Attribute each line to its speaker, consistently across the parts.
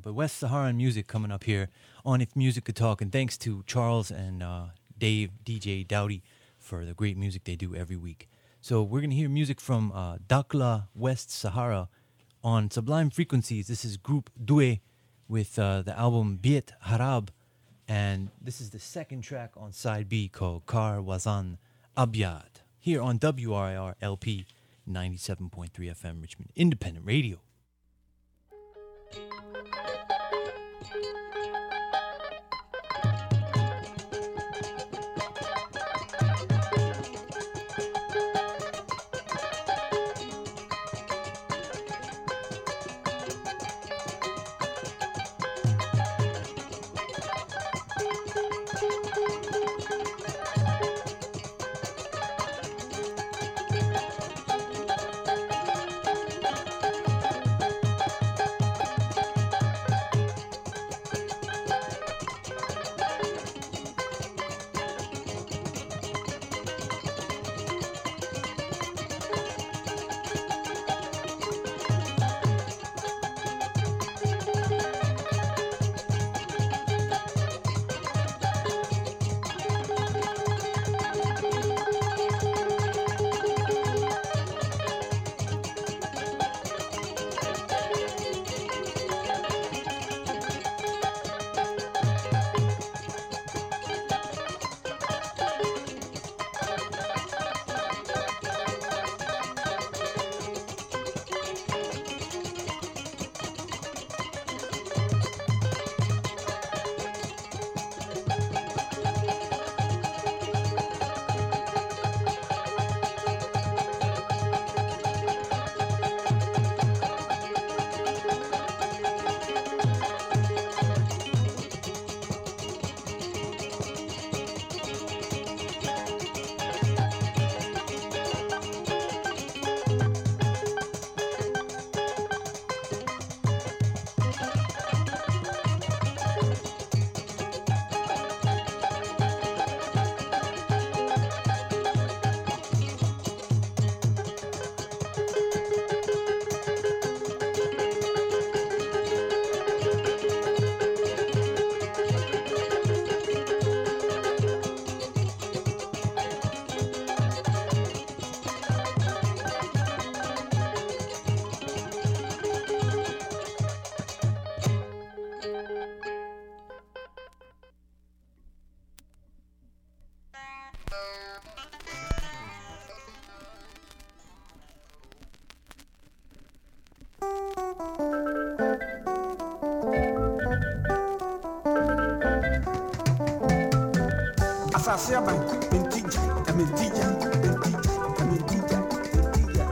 Speaker 1: but West Saharan music coming up here on If Music Could Talk. And thanks to Charles and Dave, DJ Dowdy, for the great music they do every week. So we're going to hear music from Dakla West Sahara on Sublime Frequencies. This is Group Due with the album Biet Harab. And this is the second track on side B called Kar Wazan Abyad. Here on WRIR LP 97.3 FM Richmond Independent Radio.
Speaker 2: Asasia mentija, mentija, mentija, mentija, mentija.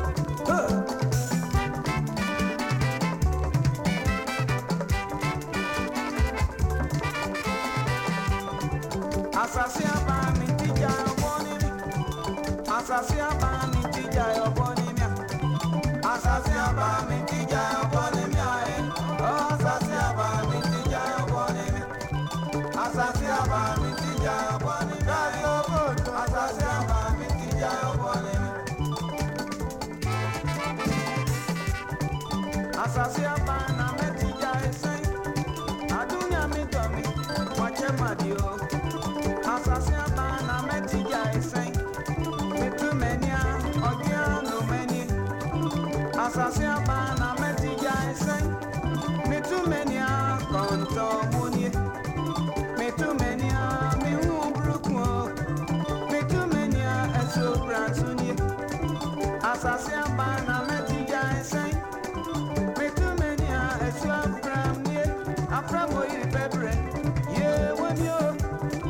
Speaker 2: Asasia mentija, oboni. Asasia mentija, oboni mia. Asasia mentija, oboni mia. Asasia mentija, oboni mia. Asasia mentija, oboni mia. Asasia mentija, oboni mia. Asasia na mentija esai. Adunya mitomi, wache madio. Asasia na mentija esai. Mitumenia, ogiano meni. Asasia na mentija esai. Mitumenia, konto muni. Mitumenia, mi umbruko. Mitumenia, eso bransuni. Asasia na mentija esai. Mitumenia, eso abramnie. Aframo iri pebre. Ye when yo.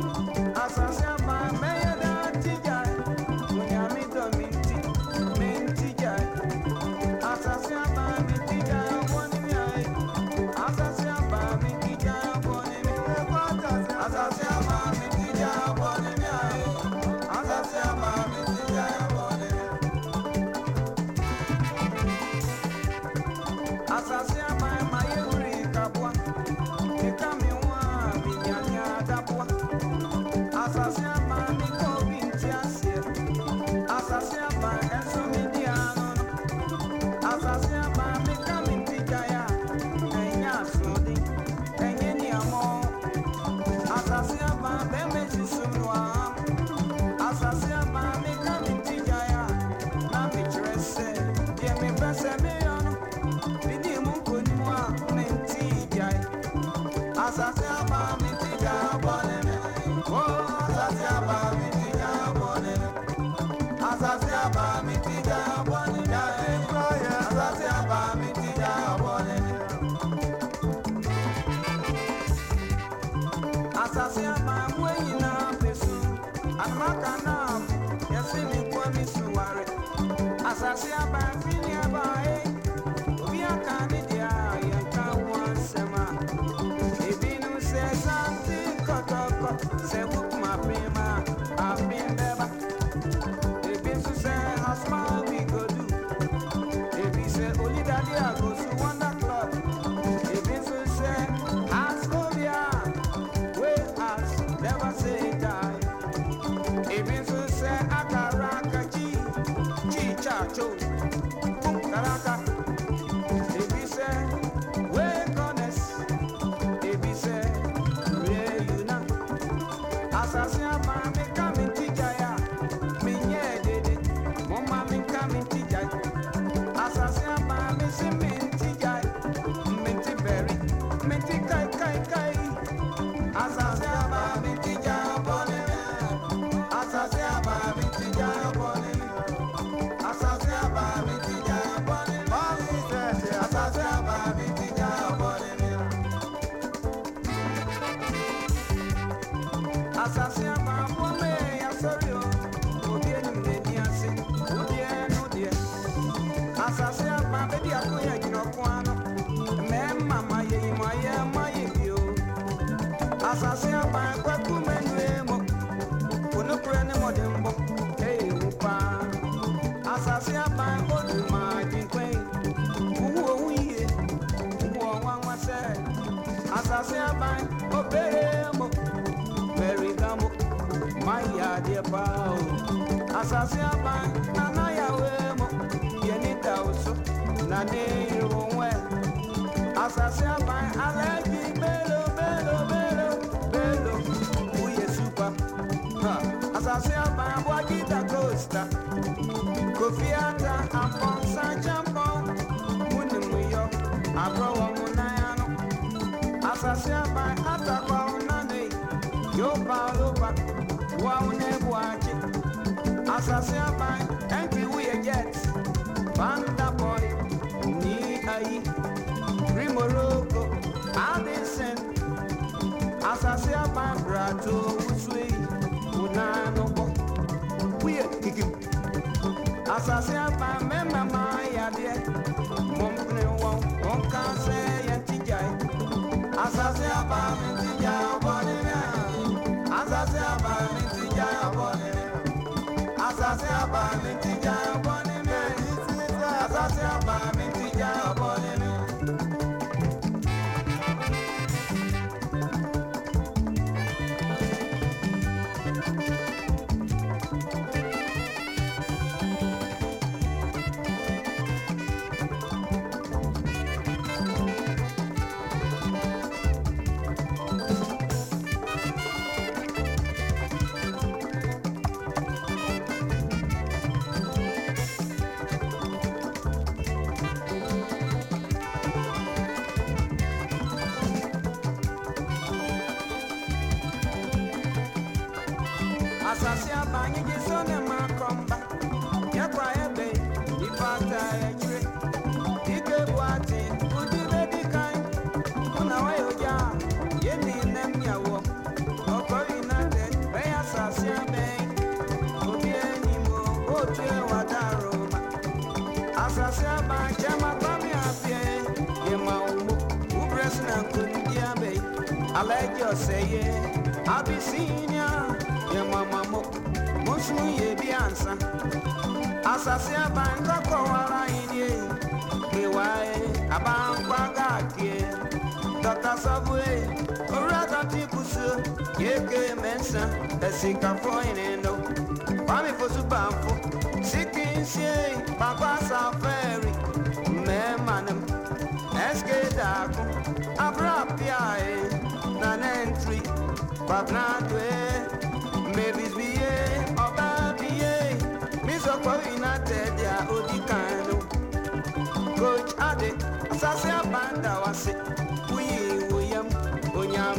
Speaker 2: Coach Ade, Sasia Banda was it. We William, Onya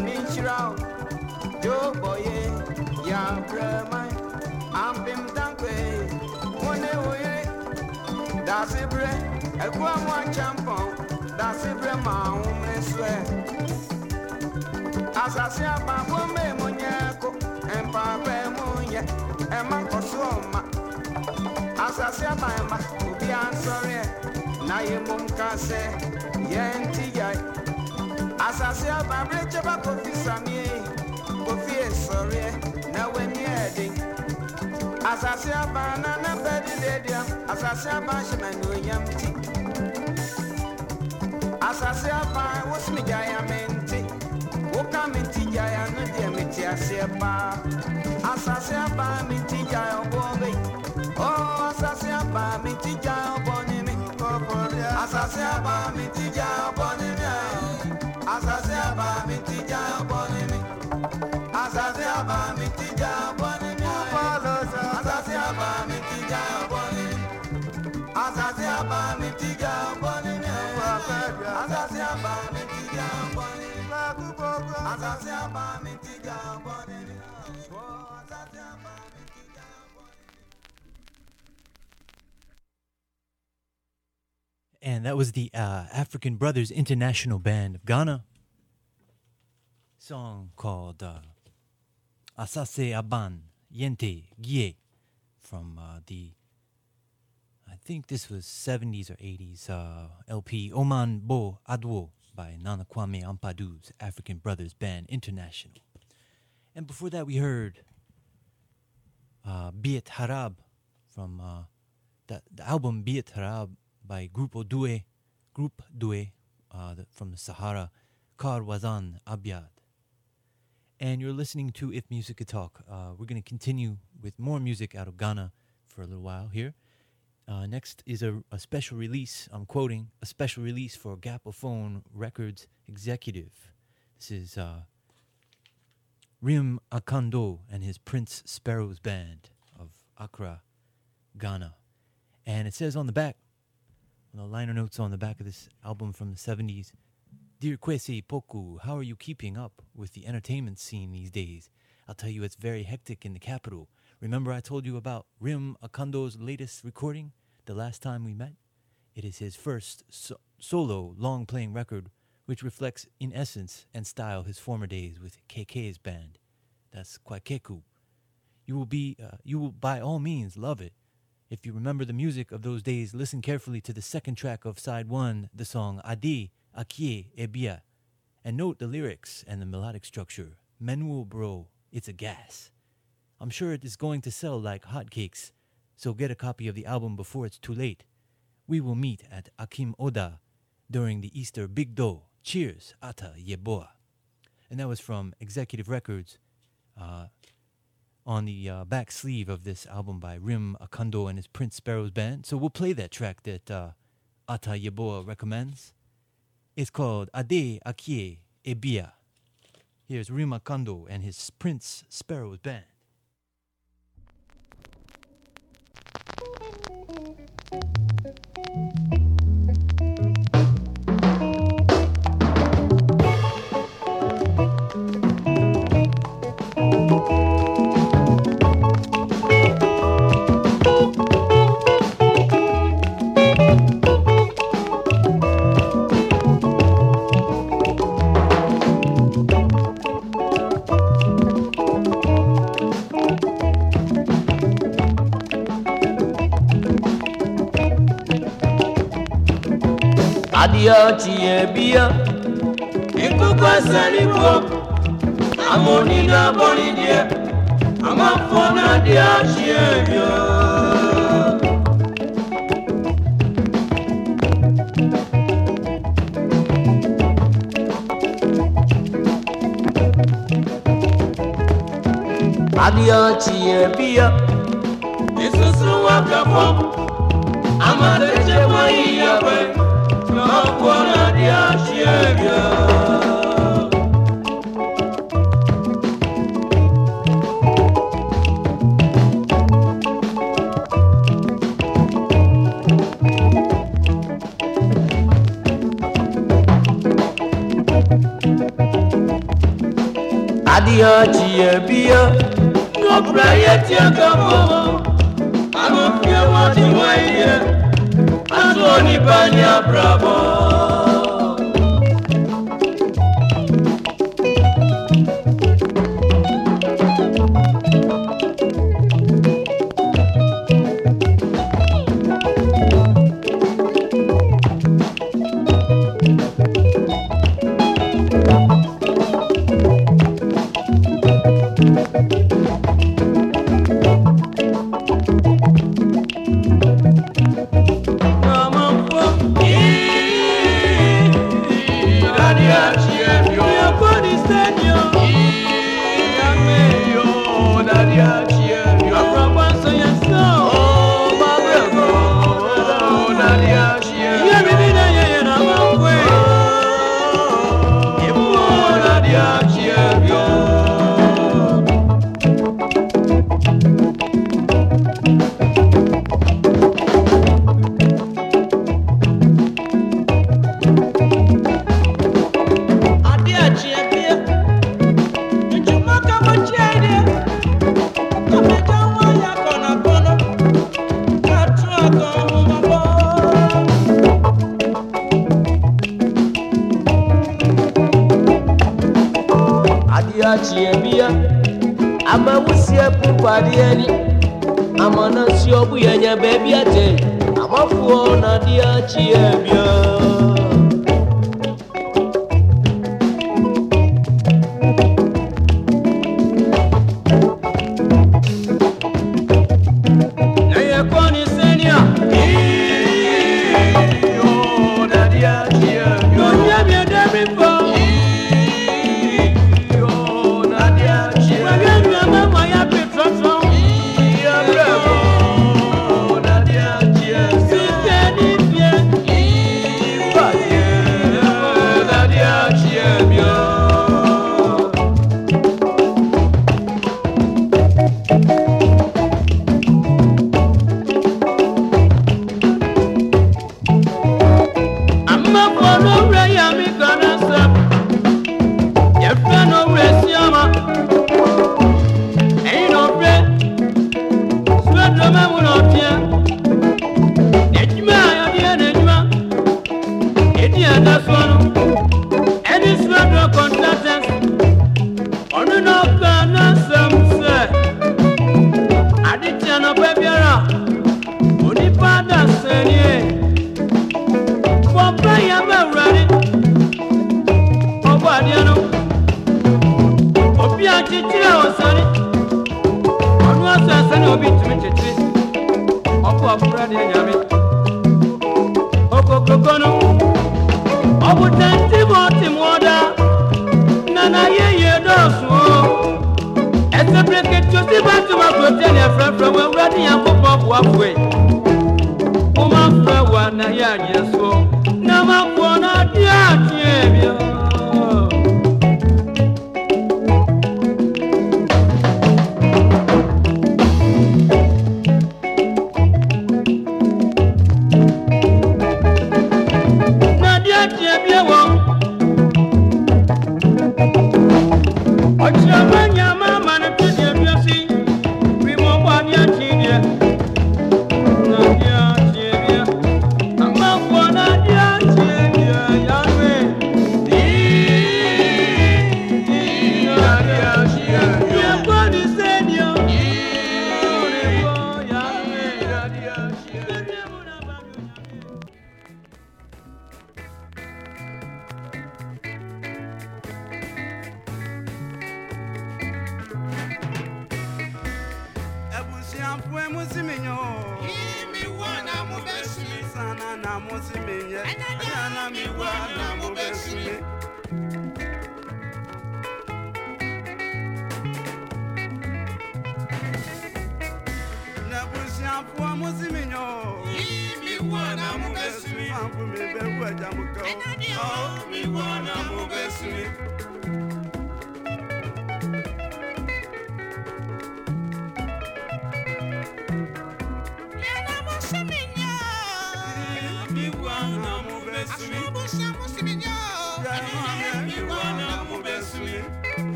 Speaker 2: Shirao, Joe Boye, Ya Brahma, Ampim Dankwe, One, that's a bread, a Guamwa champon, that's a bread, my own swear. As I say about Wome Moniaco, and Papa Monia, and Manco Soma. As I say about my, to be answering, Nayamum Case, Yanti. As I say about Rachel Coffee Sammy, Coffee, sorry, now when you're heading. As I say about Nana Betty Lady, as I say about Shaman William T. As I say about what's me, I am in tea. What come in tea, I am not dear Mitty, I say about. As I say about me, tea, I am boy. Oh, as I say about me, tea, I am bonny. As I say about me, tea, I am bonny. As I say about me, teacher, bonny. As I say about me, teacher, bonny. As I say about me, teacher, bonny. As I say about me, teacher, bonny. As I say about me, teacher, bonny. As I say about me, teacher, bonny.
Speaker 1: And that was the African Brothers International Band of Ghana. Song called Asase Aban Yente Gie from the, I think this was 70s or 80s LP Oman Bo Adwo by Nana Kwame Ampadu's African Brothers Band International. And before that we heard Biet Harab from the album Biet Harab by Grupo Due from the Sahara, Kar Wazan Abyad. And you're listening to If Music Could Talk. We're going to continue with more music out of Ghana for a little while here. Next is a special release, I'm quoting, a special release for Gapophone Records Executive. This is Rim Akando and his Prince Sparrows Band of Accra, Ghana. And it says on the back, the liner notes on the back of this album from the 70s, Dear Kwesi Poku, how are you keeping up with the entertainment scene these days? I'll tell you it's very hectic in the capital. Remember I told you about Rim Akando's latest recording the last time we met? It is his first solo long-playing record, which reflects in essence and style his former days with KK's band. That's Kwakeku. You will by all means love it. If you remember the music of those days, listen carefully to the second track of side 1, the song Adi Akie Ebia, and note the lyrics and the melodic structure. Menuo bro, it's a gas. I'm sure it is going to sell like hotcakes, so get a copy of the album before it's too late. We will meet at Akim Oda during the Easter Big Do. Cheers, Ata Yeboah. And that was from Executive Records, on the back sleeve of this album by Rim Akando and his Prince Sparrows Band. So we'll play that track that Ata Yeboah recommends. It's called Ade Akie Ebia. Here's Rim Akando and his Prince Sparrows Band.
Speaker 3: Adia Chiebia, Ikuka Salipo, Amonina Bonidia, Amafona Dia Chiebia. Adia Chiebia, Isusu Wakafo, Amadeche Waiyawe. Mapona dia chiebia. Adia Chiebia, no Brian Tiagamo, I'm a few watching my ear, as only Banya Bravo.
Speaker 4: Chiebia, I'm a wusia pupadiani. I'm on a siobu and your baby a day. I'm a fool, Nadia Chiebia.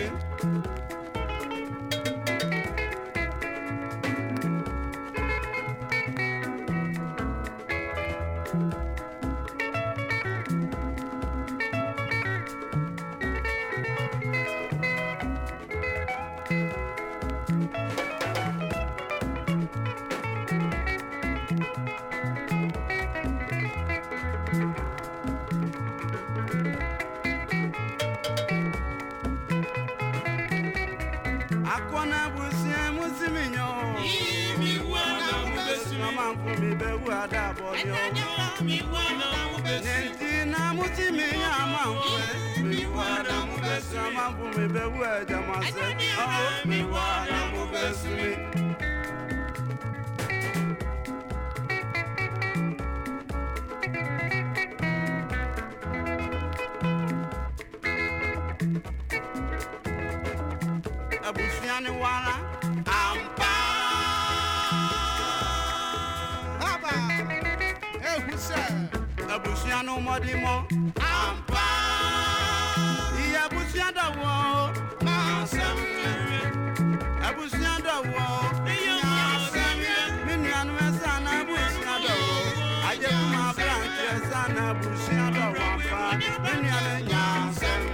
Speaker 2: Abusiano modimo ampa iya busianda wo masam abusianda wo masam minianu sana busianda wo aje kuma branche sana busianda wo ampa minianu nyasam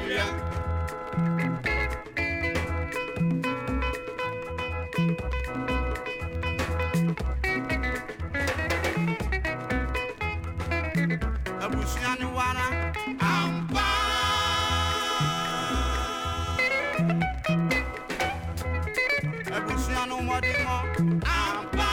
Speaker 2: Abusiano wana ampa Abusiano modimo ampa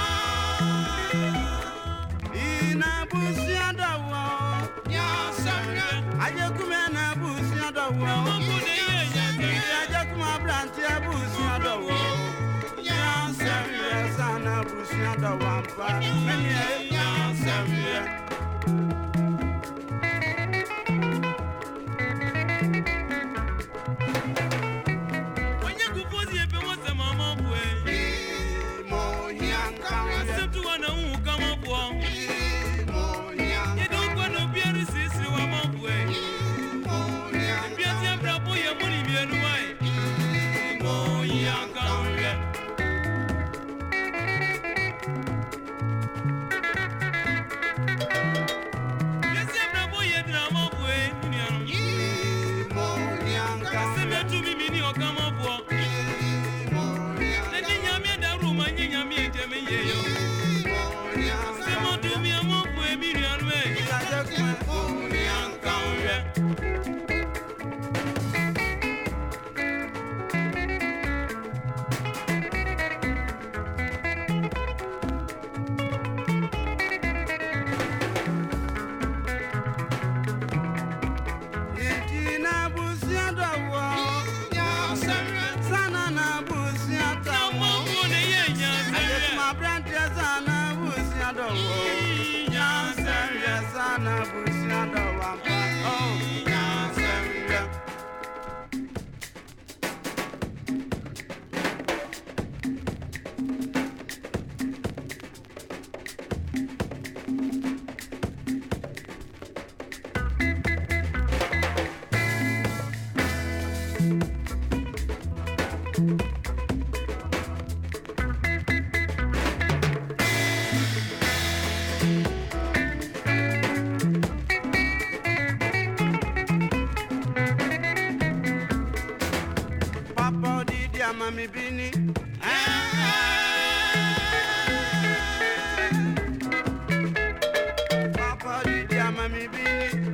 Speaker 2: ina busianda wo nyasanga aje kuma na busianda wo aje kuma branti abusianda wo nyasanga sana busianda wo ampa menye nyasanga Mami Bini, Papa did ya Mami Bini,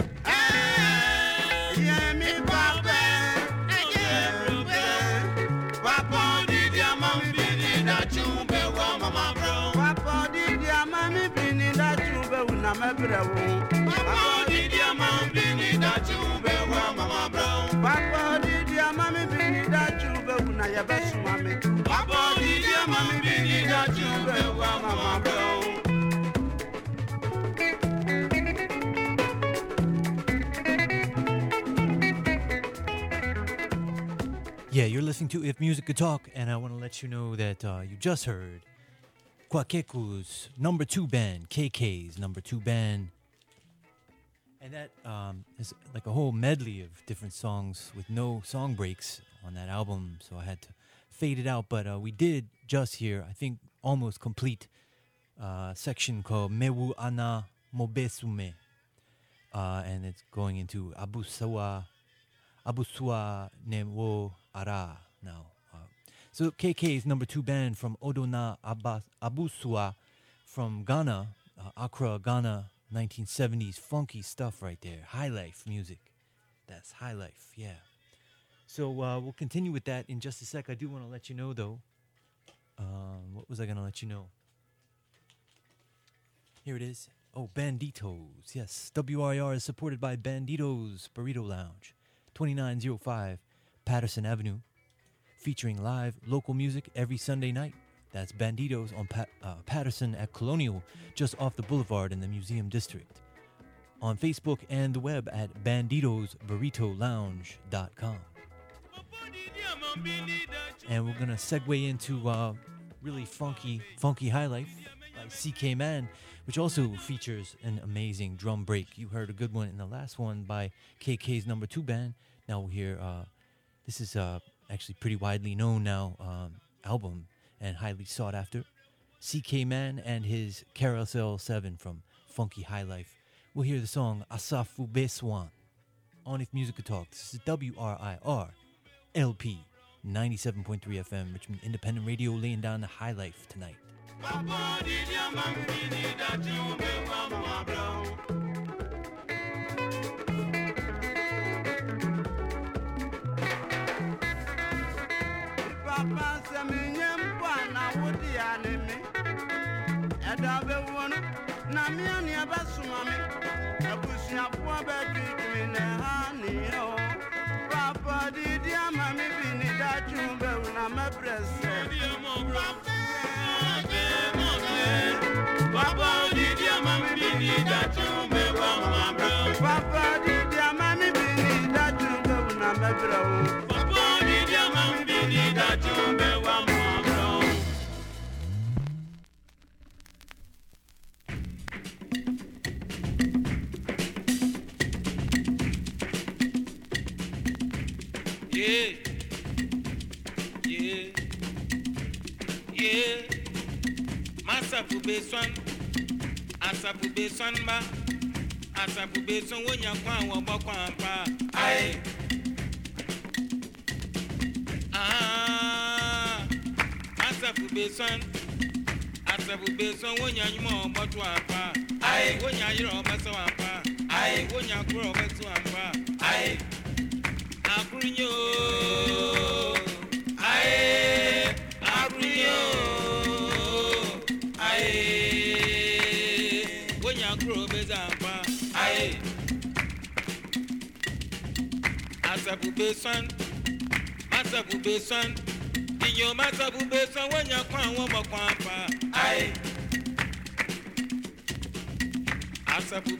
Speaker 2: yeah me Papa, Papa did ya Mami Bini that you be wa Mama bro. Papa did ya Mami Bini that you be una me bro. Papa did ya Mami Bini that you be wa Mama bro. Papa did ya Mami Bini that you be una ya best mami. Papa did ya Mami Bini that you be wa Mama bro.
Speaker 1: Yeah, you're listening to If Music Could Talk, and I want to let you know that you just heard Kwakeku's number 2 band, KK's number 2 band. And that is like a whole medley of different songs with no song breaks on that album, so I had to fade it out. But we did just hear, I think, almost complete section called Mewu Ana Mobesume, and it's going into Abusua Newo Ara now. So KK's number 2 band from Odona Abusua from Ghana, Accra, Ghana, 1970s funky stuff right there. High life music. That's high life, yeah. So we'll continue with that in just a sec. I do want to let you know, though. What was I going to let you know? Here it is. Oh, Banditos. Yes, WRIR is supported by Banditos Burrito Lounge, 2905 Patterson Avenue, featuring live local music every Sunday night. That's Banditos on Patterson at Colonial, just off the boulevard in the Museum District. On Facebook and the web at banditosburritolounge.com. And we're going to segue into really funky High Life by CK Man, which also features an amazing drum break. You heard a good one in the last one by KK's number 2 band. Now we'll hear, this is actually pretty widely known now album and highly sought after. CK Man and his Carousel 7 from Funky High Life. We'll hear the song Asafu Beswan on If Music Could Talk. This is WRIR LP 97.3 FM, Richmond Independent Radio, laying down the high life tonight.
Speaker 2: Papa Saminyam Pana would the enemy. Adabe one, Namian Yabasumami, a pushing up one bedroom in a honey. Papa did Yamami Bini that you will not my breast. Papa did Yamami Bini that you may want my brown. Papa did Yamami Bini that you will not my brown. That you may want more brown. Yeah, yeah, yeah. Masapu Beswan, Asapu Beswan ba, Asapu Beswan wonya kwa wabakwa pa. Aye. Asafu beson wonya nyimo boto apa ai wonya yiro baso apa ai wonya kuro baso apa ai akrunyo ai akrunyo ai wonya kuro baso apa ai Asafu beson Yo masabu beson wonya kwa womo kwa pa ai Asabu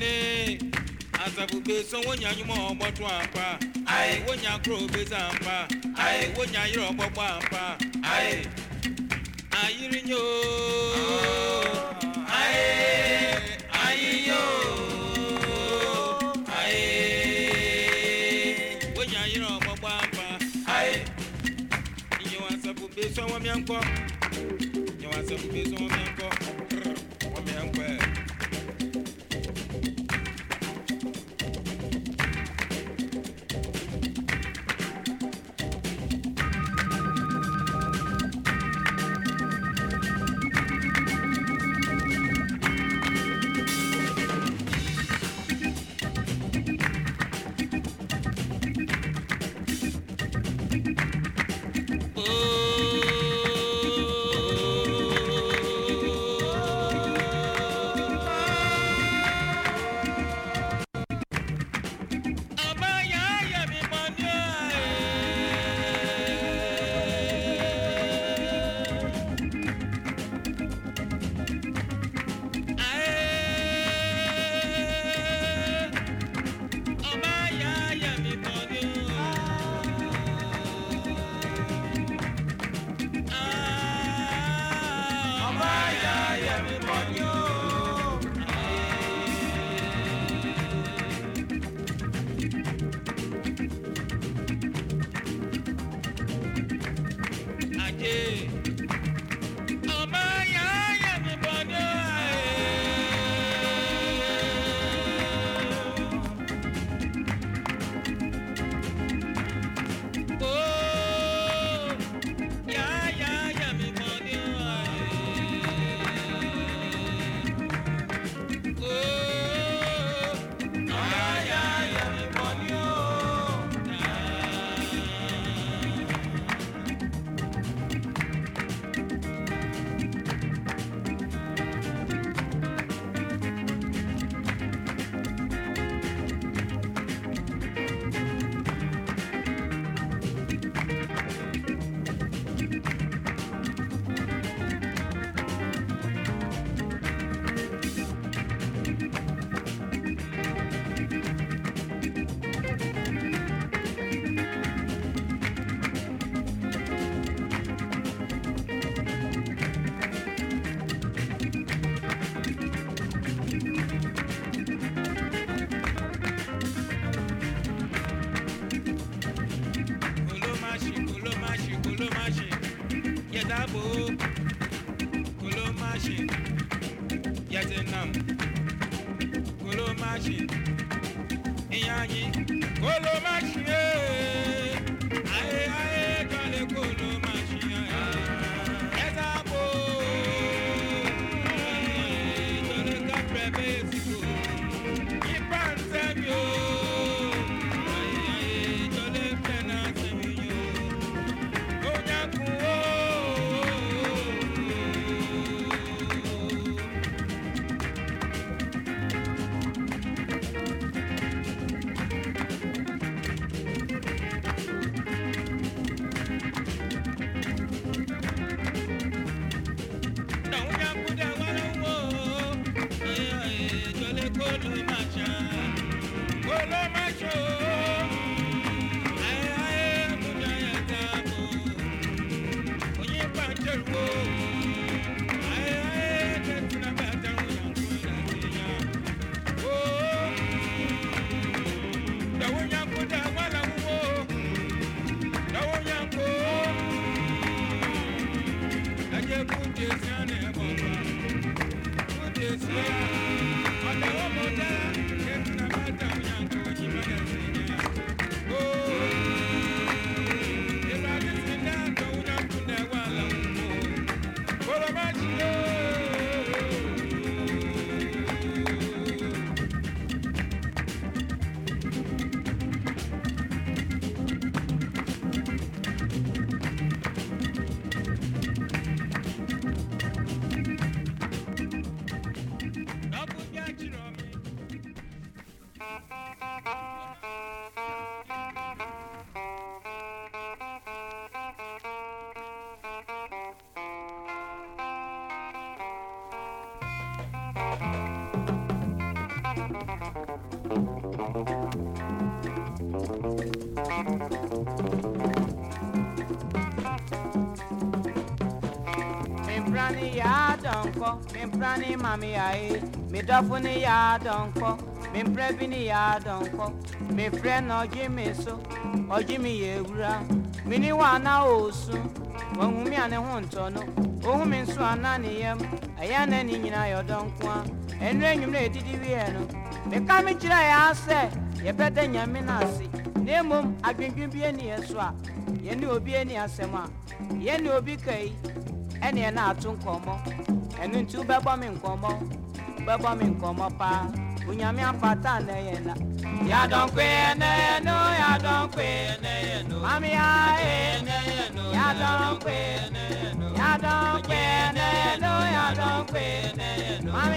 Speaker 2: beson wonya nyumo boto apa ai wonya kro bezamba ai wonya yiro bobo apa ai ayirinyo ai ayiyo ai wonya yiro bobo apa ai Beso wa mianko, you want some beso wa mianko, wa mianko. Membrani ya donko, membrani mami ae, me dofuni ya donko, membrevini ya donko, me friend oji so, oji mi yewura, mini wana osu, wahumi ane hontono, ohumi nsu anani yem, ayana ni nyina yo donkwa, enre nyumre edidi wieno, me kami chira ya se, ye bede nyame na ase, nemom adwendwen bi eni yeso a, ye ni obi eni asema, ye ni obi kai ene na atu nkomo enu ntu bebo mi nkomo pa unyame afata na ye na ya don kwe na no ya don kwe na no mami ya no ya don kwe na no ya don kwe na no ya don kwe na no mami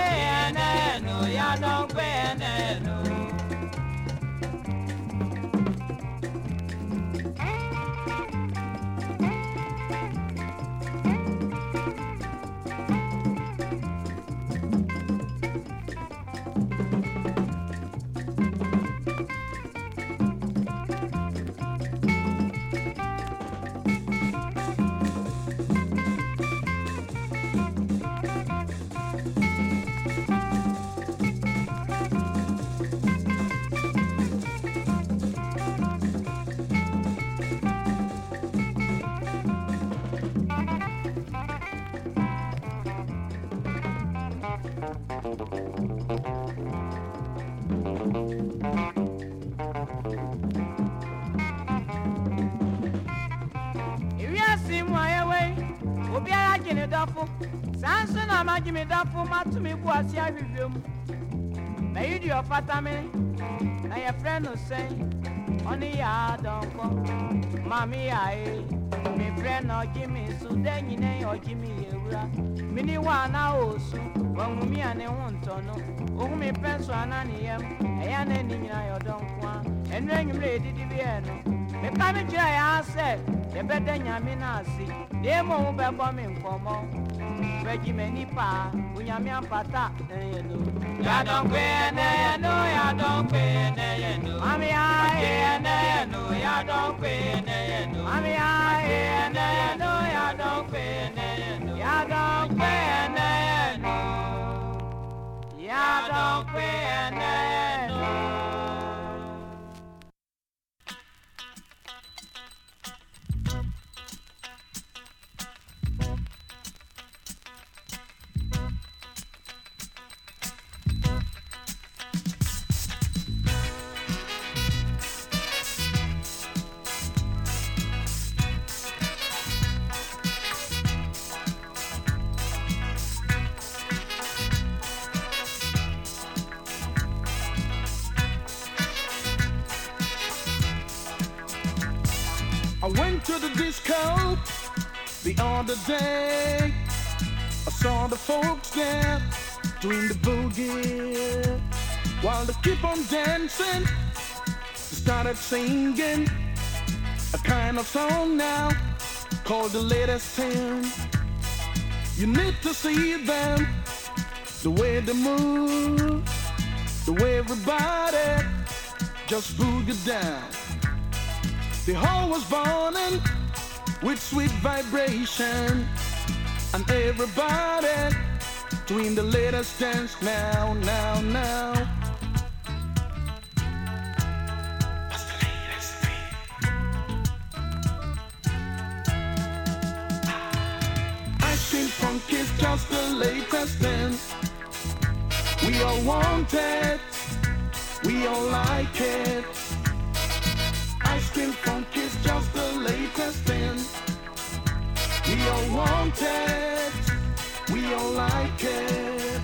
Speaker 2: ya no ya don kwe na no Sanson amagimi dafu matumi buasi ahwehwem na yidi ofatame na your friend no say oni ya donko mami ai me friend no gimi so den nyine ogimi yewura mini wana osu wahumi ane hontono ohumi penso anani yem eya na ni nyina yo donko enu enwumre edidi bi eno me kame kira ya se ye bede nyame na ase demo mu bebo mi nkomo Regimeni pa, unyami ampata, ya don't quit, ya don't quit, mami ya don't quit, mami ya don't quit, ya don't quit, ya don't quit. I went to the disco the other day. I saw the folks there doing the boogie. While they keep on dancing, they started singing a kind of song now called the latest thing. You need to see them, the way they move, the way everybody just boogie down. The hall was burning with sweet vibration, and everybody doing the latest dance now, now, now. What's the latest thing? Ice cream funk is just the latest thing. We all want it, we all like it. Ice cream funk is just the latest thing. We all want it, we all like it.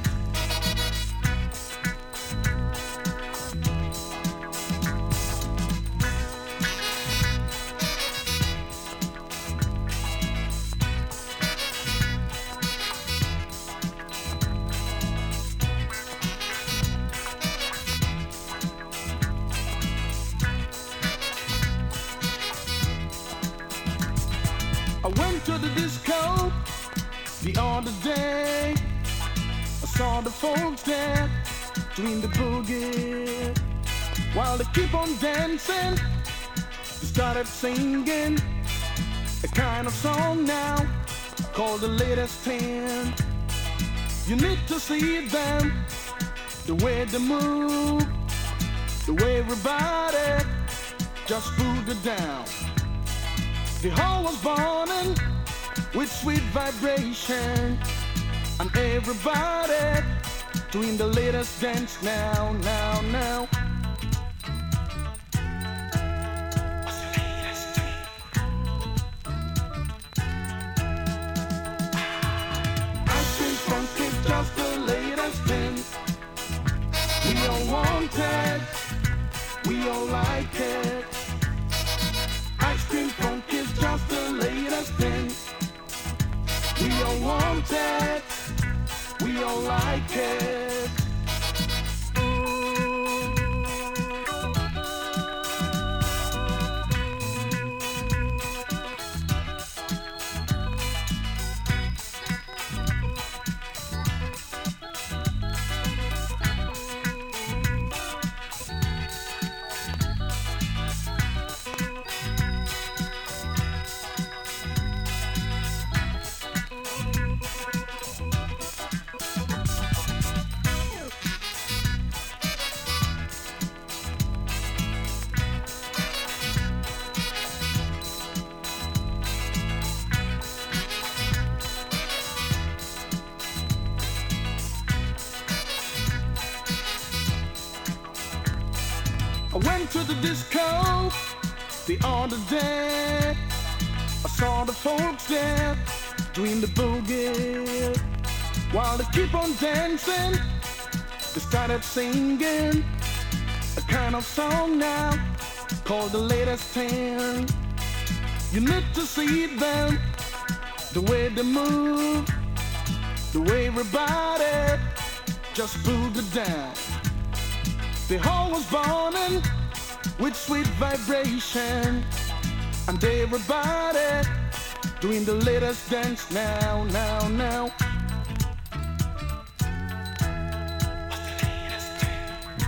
Speaker 2: I went to the disco the other day. I saw the folks there doing the boogie. While they keep on dancing, they started singing a kind of song now called the latest thing. You need to see them, the way they move, the way everybody just boogie down. The hall was burning with sweet vibration, and everybody doing the latest dance now, now, now. What's the latest thing? Ice cream funk is just the latest thing. We all want it, we all like it. Ice cream funk is just the latest thing. We all want it, we all like it. I went to the disco the other day. I saw the folks there doing the boogie. While they keep on dancing, they started singing a kind of song now called the latest thing. You need to see them, the way they move, the way everybody just boogie down. The hall was burning with sweet vibration, and everybody doing the latest dance now, now, now. What's the latest thing?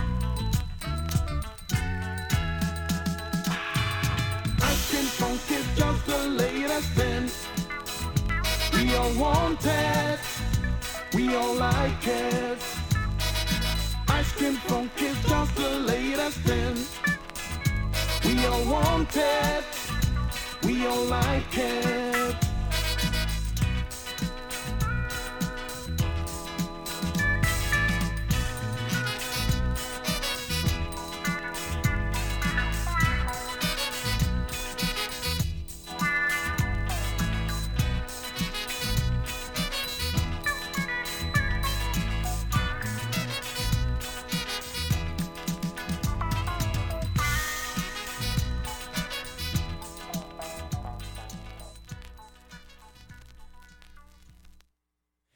Speaker 2: Ice cream funk is just the latest thing. We all want it, we all like it. Ice cream funk is just the latest thing. We all want it, we all like it.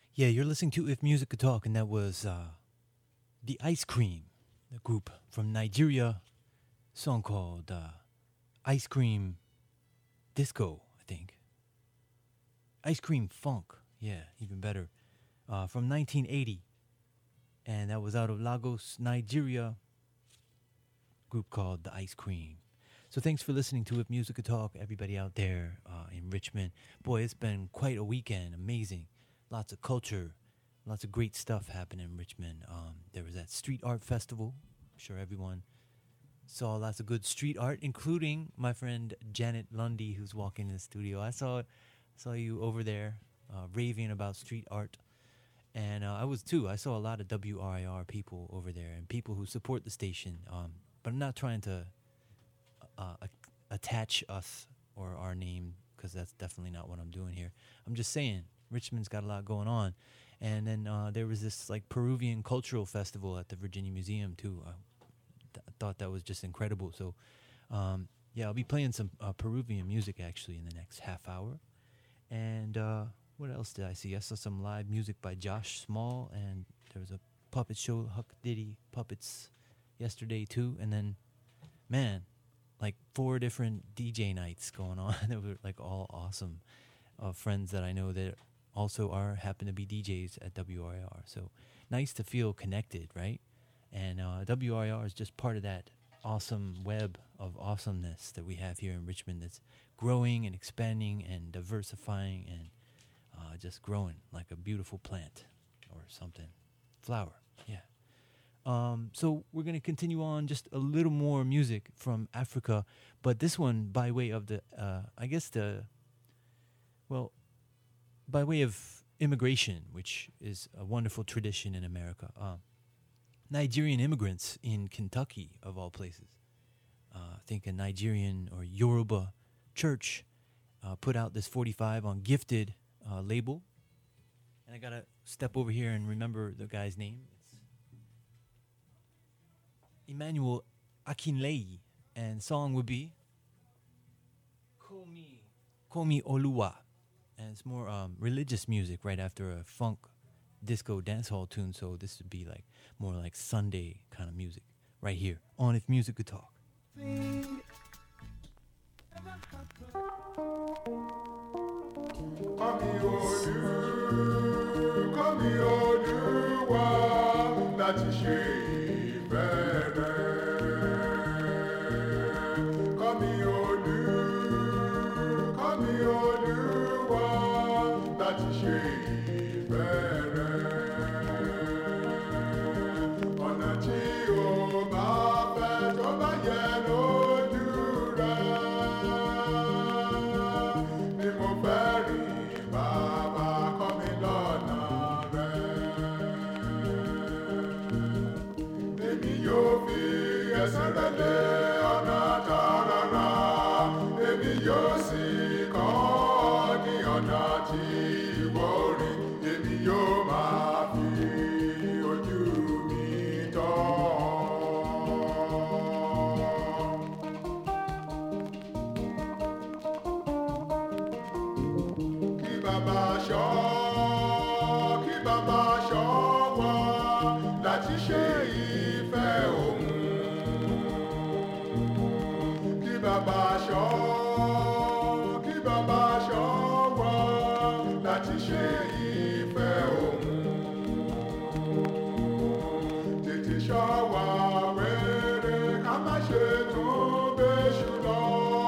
Speaker 1: Yeah, you're listening to If Music Could Talk, and that was The Ice Cream, the group from Nigeria, song called Ice Cream Disco, I think. Ice Cream Funk, yeah, even better. From 1980, and that was out of Lagos, Nigeria, group called The Ice Cream. So thanks for listening to If Music Could Talk, everybody out there in Richmond. Boy, it's been quite a weekend, amazing. Lots of culture, lots of great stuff happening in Richmond. There was that street art festival. I'm sure everyone saw lots of good street art, including my friend Janet Lundy, who's walking in the studio. I saw you over there raving about street art. And I was too. I saw a lot of WRIR people over there and people who support the station. But I'm not trying to attach us or our name, because that's definitely not what I'm doing here. I'm just saying Richmond's got a lot going on. And then there was this like Peruvian cultural festival at the Virginia Museum too. I thought that was just incredible. So yeah, I'll be playing some Peruvian music actually in the next half hour. And what else did I see? I saw some live music by Josh Small, and there was a puppet show, Huck Diddy Puppets, yesterday too. And then, man, like 4 different DJ nights going on. They were like all awesome. Friends that I know that also happen to be DJs at WRIR. So nice to feel connected, right? And WRIR is just part of that awesome web of awesomeness that we have here in Richmond that's growing and expanding and diversifying and just growing like a beautiful plant or something. Flower, yeah. So we're going to continue on just a little more music from Africa, but this one by way of the, by way of immigration, which is a wonderful tradition in America. Nigerian immigrants in Kentucky, of all places. I think a Nigerian or Yoruba church put out this 45 on Gifted label. And I got to step over here and remember the guy's name. It's Emmanuel Akinlei. And song would be Call Me Oluwa. And it's more religious music right after a funk disco dancehall tune. So this would be like more like Sunday kind of music right here on If Music Could Talk.
Speaker 5: Kami Olúwa láti ṣe ìfẹ́ rẹ. Kami Olúwa láti ṣe ìfẹ́ rẹ. Ọ̀nà tí o bá fẹ́ tó bá yẹ lójú rẹ ni mo fẹ́ rí bàbá kọ́ mi lọ́nà rẹ. Èmi yóò fi ẹsẹ̀ rẹ lé ọ̀nà tààràrà. Èmi yóò sì kọ́ ọ ní ọ̀nà tí ìwọ rìn. Èmi yóò máa fi ojú mi tọ́ ọ. Kí bàbá ṣọ́ wa láti ṣe ìfẹ́ òun. Kí bàbá ṣọ́ wa láti ṣe ìfẹ́ òun. Tètè ṣọ́ wa wéré ká má ṣe tún bẹ́ṣù lọ.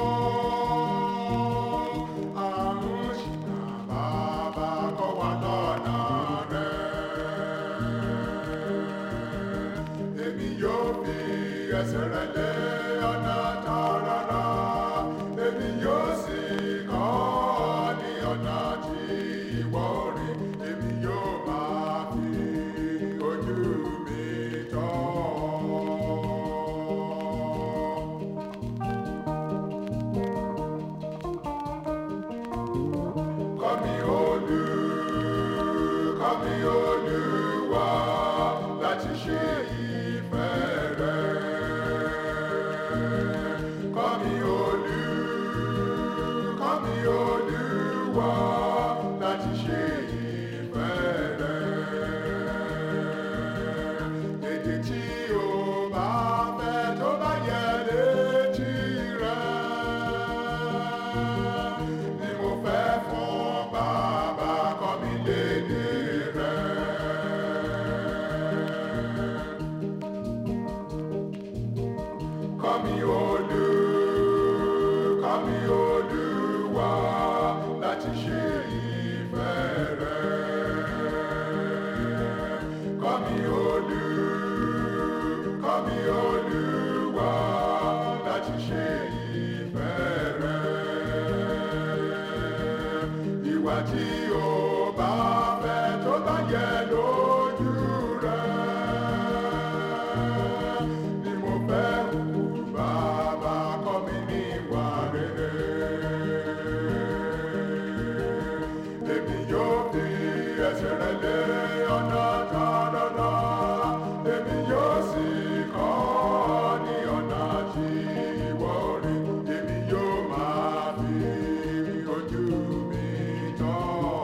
Speaker 5: Àrùn ṣìnà bàbá kọ́ wa lọ́nà rẹ̀. Èmi yóò fi ẹsẹ̀ rẹ̀ lé ọ̀nà tààràrà. Èmi yóò sì kọ́ ọ ní ọ̀nà tí ìwọ rìn. Èmi yóò máa fi ojú mi tọ́ ọ. Kọ́ mi Olúwa láti ṣe ìfẹ́ rẹ. Kọ́ mi Olúwa láti ṣe ìfẹ́ rẹ. mi Olúwa láti ṣe ìfẹ́ rẹ. Ìwà tí o bá fẹ́ tó bá yẹ lójú rẹ ni mo fẹ́ hù. Bàbá kọ́ mi ní ìwà rere. Èmi yóò fi ẹsẹ̀ rẹ lé ọ̀nà tààrà. Èmi yóò sì kọ́ ọ ní ọ̀nà tí ìwọ rìn. Èmi yóò máa fi ojú mi tọ́ ọ.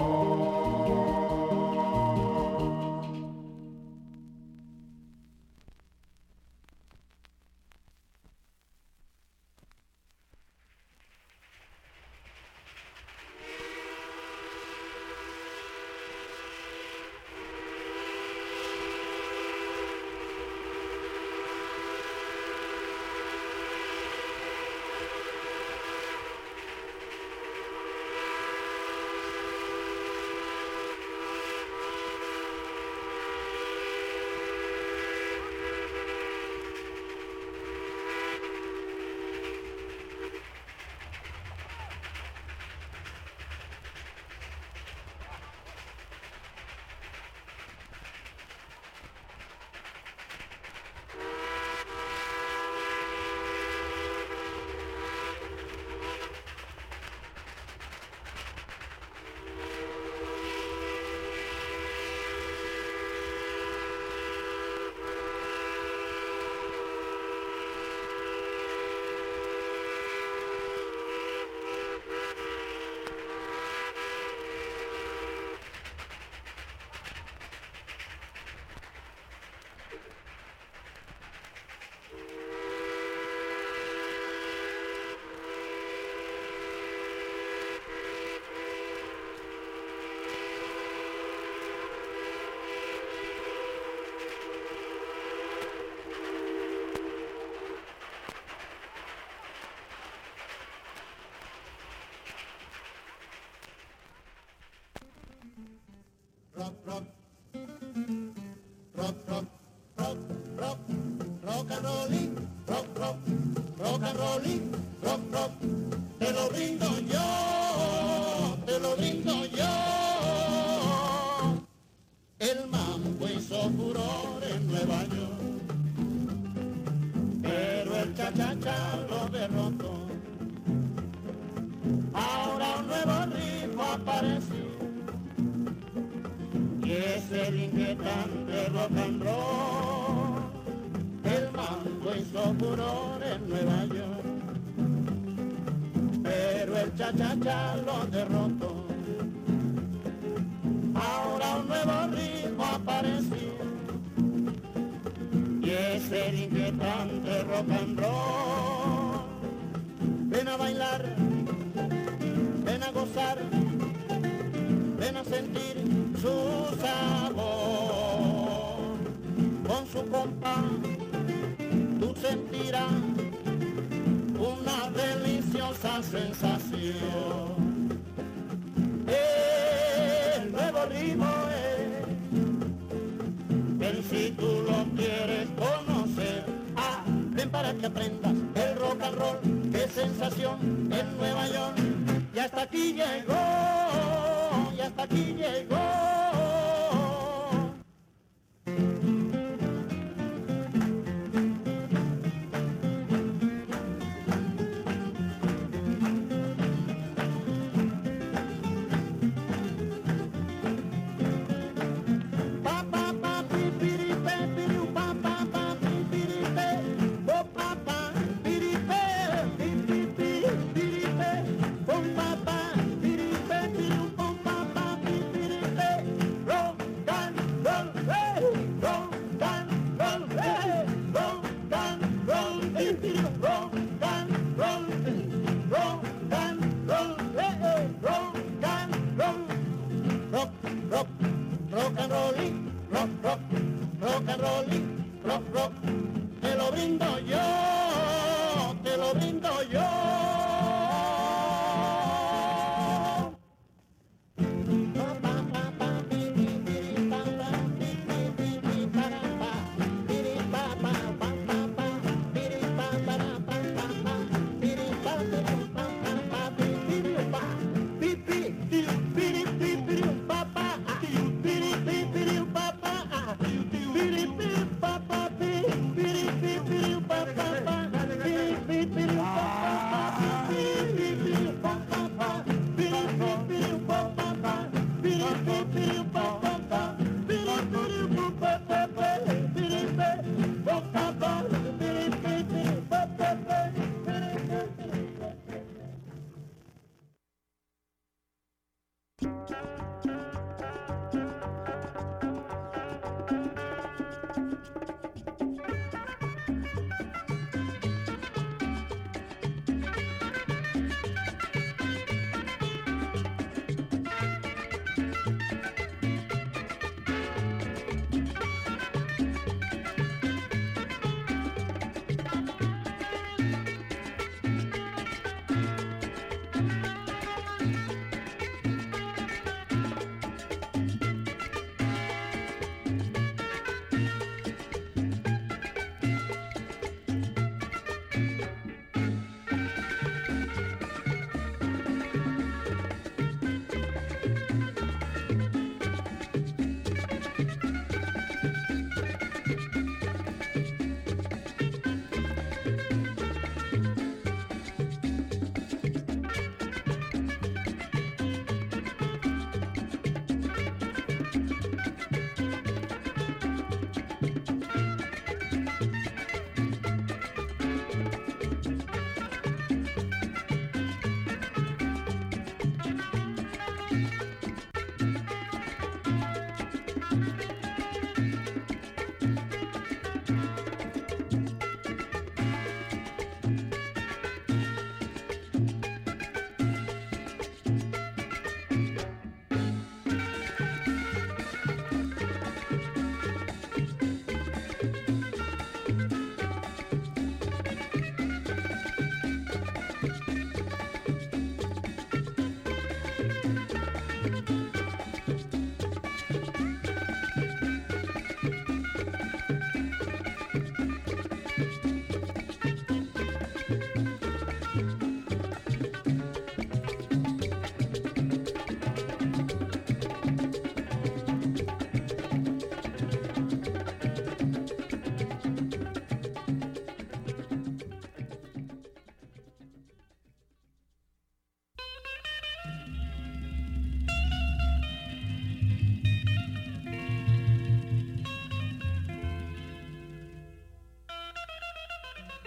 Speaker 6: Rock and rolling, rock and rolling, rock, te lo brindo yo, te lo brindo yo. El mambo hizo furor en Nueva York, pero el cha-cha-cha lo derrotó. Ahora un nuevo ritmo apareció, y es el inquietante rock and roll. El mambo hizo furor en Nueva York, pero el cha-cha-cha lo derrotó. Ahora un nuevo ritmo apareció, y es el inquietante rock and roll. Ven a bailar, ven a gozar, ven a sentir su sabor. Con su compás tú sentirás una deliciosa sensación. El nuevo ritmo es, ven si tú lo quieres conocer. Ah, ven para que aprendas el rock and roll, qué sensación en Nueva York. Y hasta aquí llegó, y hasta aquí llegó. Rock and rolling, rock and rolling, rock, te lo brindo yo, te lo brindo yo. Pa pa pa pa pi pi pi pa pa pi pi pi pi pa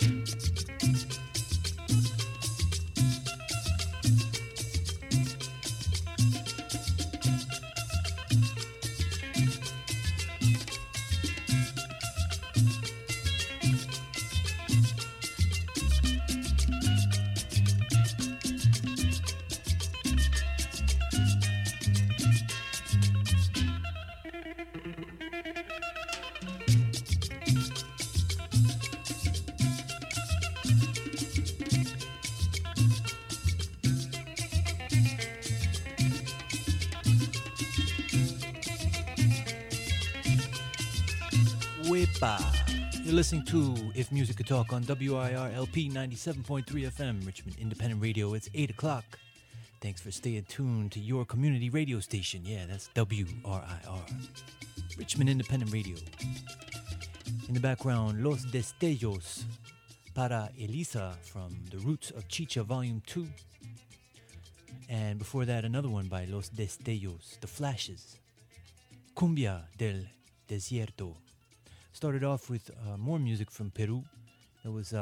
Speaker 1: You're listening to If Music Could Talk on WIR LP 97.3 FM, Richmond Independent Radio. It's 8 o'clock. Thanks for staying tuned to your community radio station. Yeah, that's WRIR, Richmond Independent Radio. In the background, Los Destellos para Elisa from The Roots of Chicha Volume 2. And before that, another one by Los Destellos, The Flashes, Cumbia del Desierto. Started off with more music from Peru. There was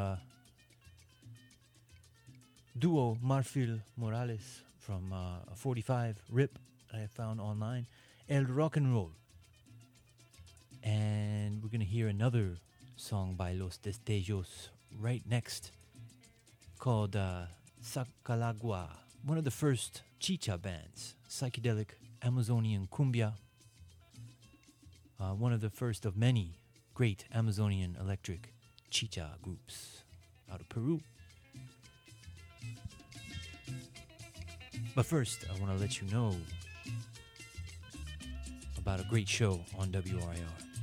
Speaker 1: duo Marfil Morales from a 45 rip I found online, El Rock and Roll. And we're going to hear another song by Los Destellos right next called Sacalagua, one of the first chicha bands, psychedelic Amazonian cumbia, one of the first of many great Amazonian electric chicha groups out of Peru. But first, I want to let you know about a great show on WRIR.
Speaker 7: 30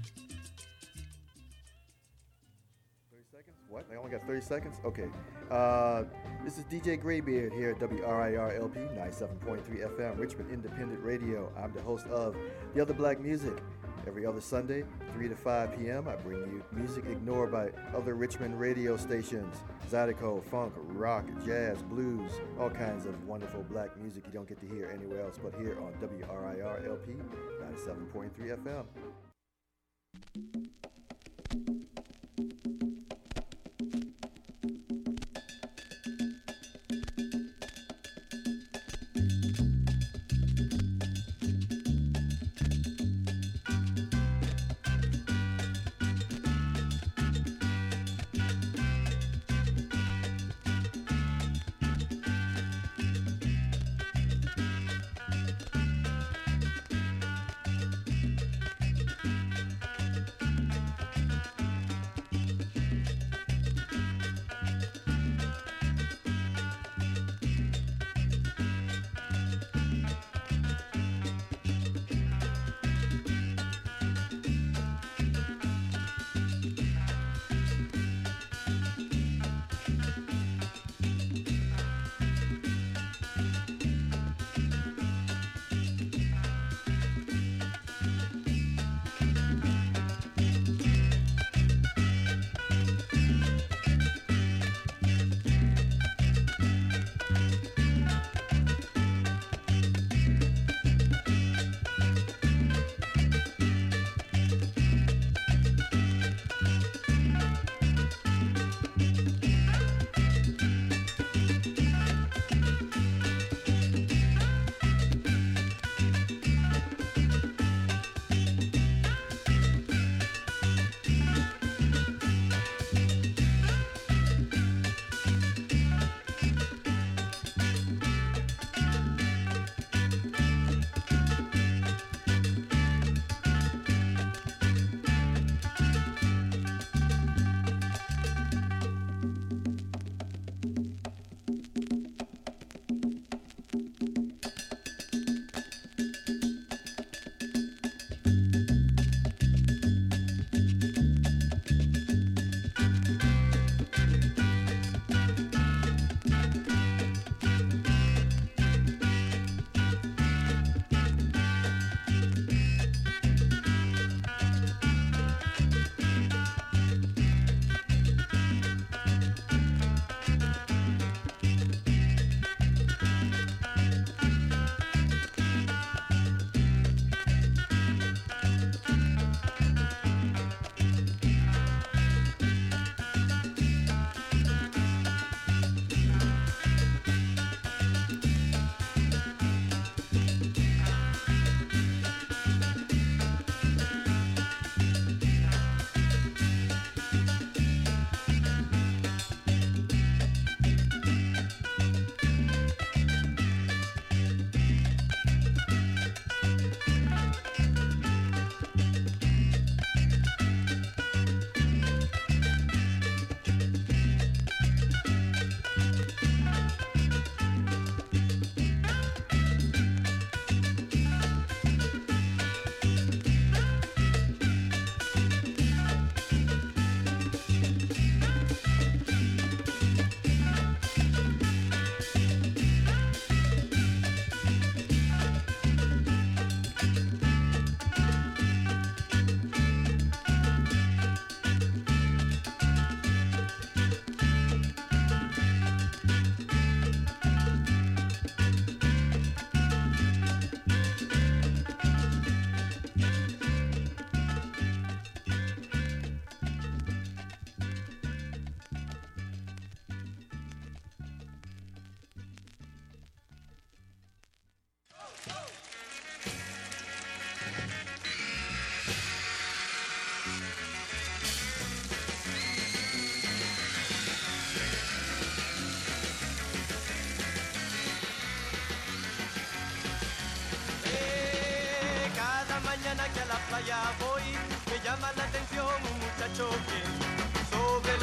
Speaker 7: seconds? What? I only got 30 seconds? Okay. This is DJ Graybeard here at WRIR LP 97.3 FM, Richmond Independent Radio. I'm the host of The Other Black Music. Every other Sunday, 3 to 5 p.m., I bring you music ignored by other Richmond radio stations. Zydeco, funk, rock, jazz, blues, all kinds of wonderful black music you don't get to hear anywhere else but here on WRIR LP 97.3 FM.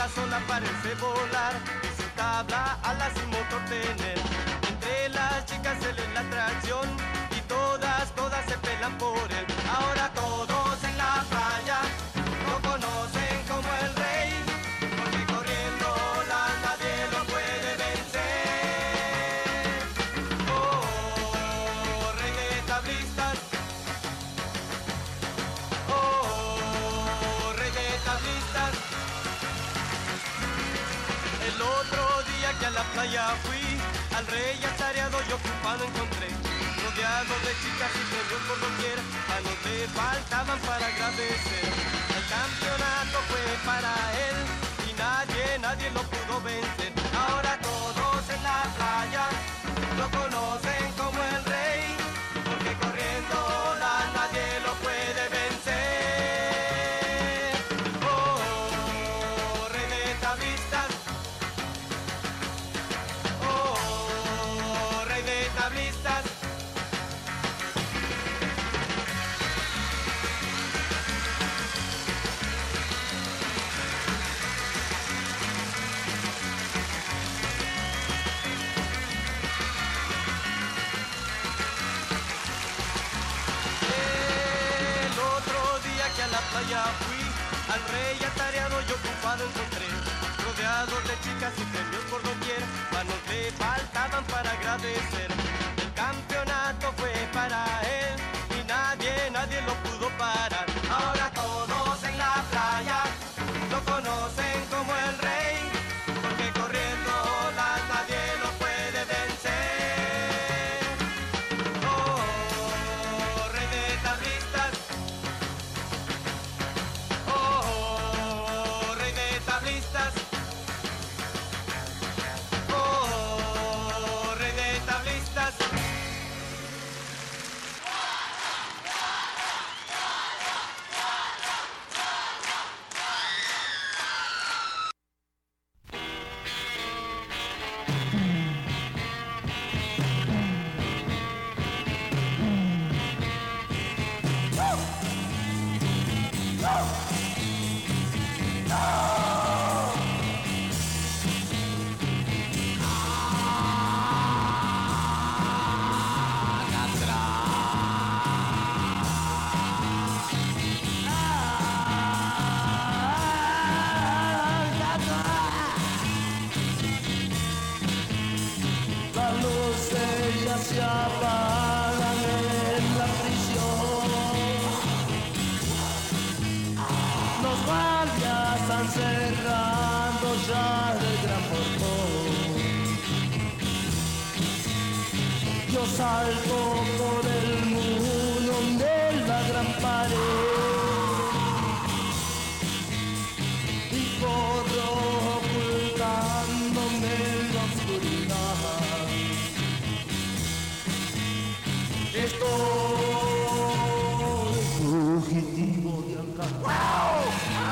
Speaker 8: la sola parece volar y su tabla alas y motor tener. Entre las chicas él es la atracción y todas se pelan por él. Ahora todos en la playa lo conocen como el rey, porque corriendo nadie lo puede vencer. Oh, rey de tablistas. Oh, rey de tablistas. El otro día que a la playa fui, al rey atareado y ocupado encontré, rodeado de chicas y premios por doquier, manos le faltaban para agradecer. El campeonato fue para él y nadie lo pudo vencer. Ahora todos en la playa lo conocen como el rey, porque corriendo nadie lo puede vencer. Oh, rey de tablistas. Oh, rey de tablistas. El otro día que a la playa fui, al rey atareado y ocupado encontré, rodeado de chicas y premios por doquier, manos le faltaban para agradecer. El campeonato fue para él y nadie lo pudo parar. Ahora todos en la playa lo conocen como el rey, porque corriendo nadie lo puede vencer. Oh, rey de tablistas. Oh, rey de tablistas. Oh, rey de tablistas.
Speaker 3: Las luces ya se apagan en la prisión. Los guardias están cerrando ya el gran portón. Yo salgo por el muro de la gran pared y corro ocultándome en la oscuridad. Estoy fugitivo de Alcatraz.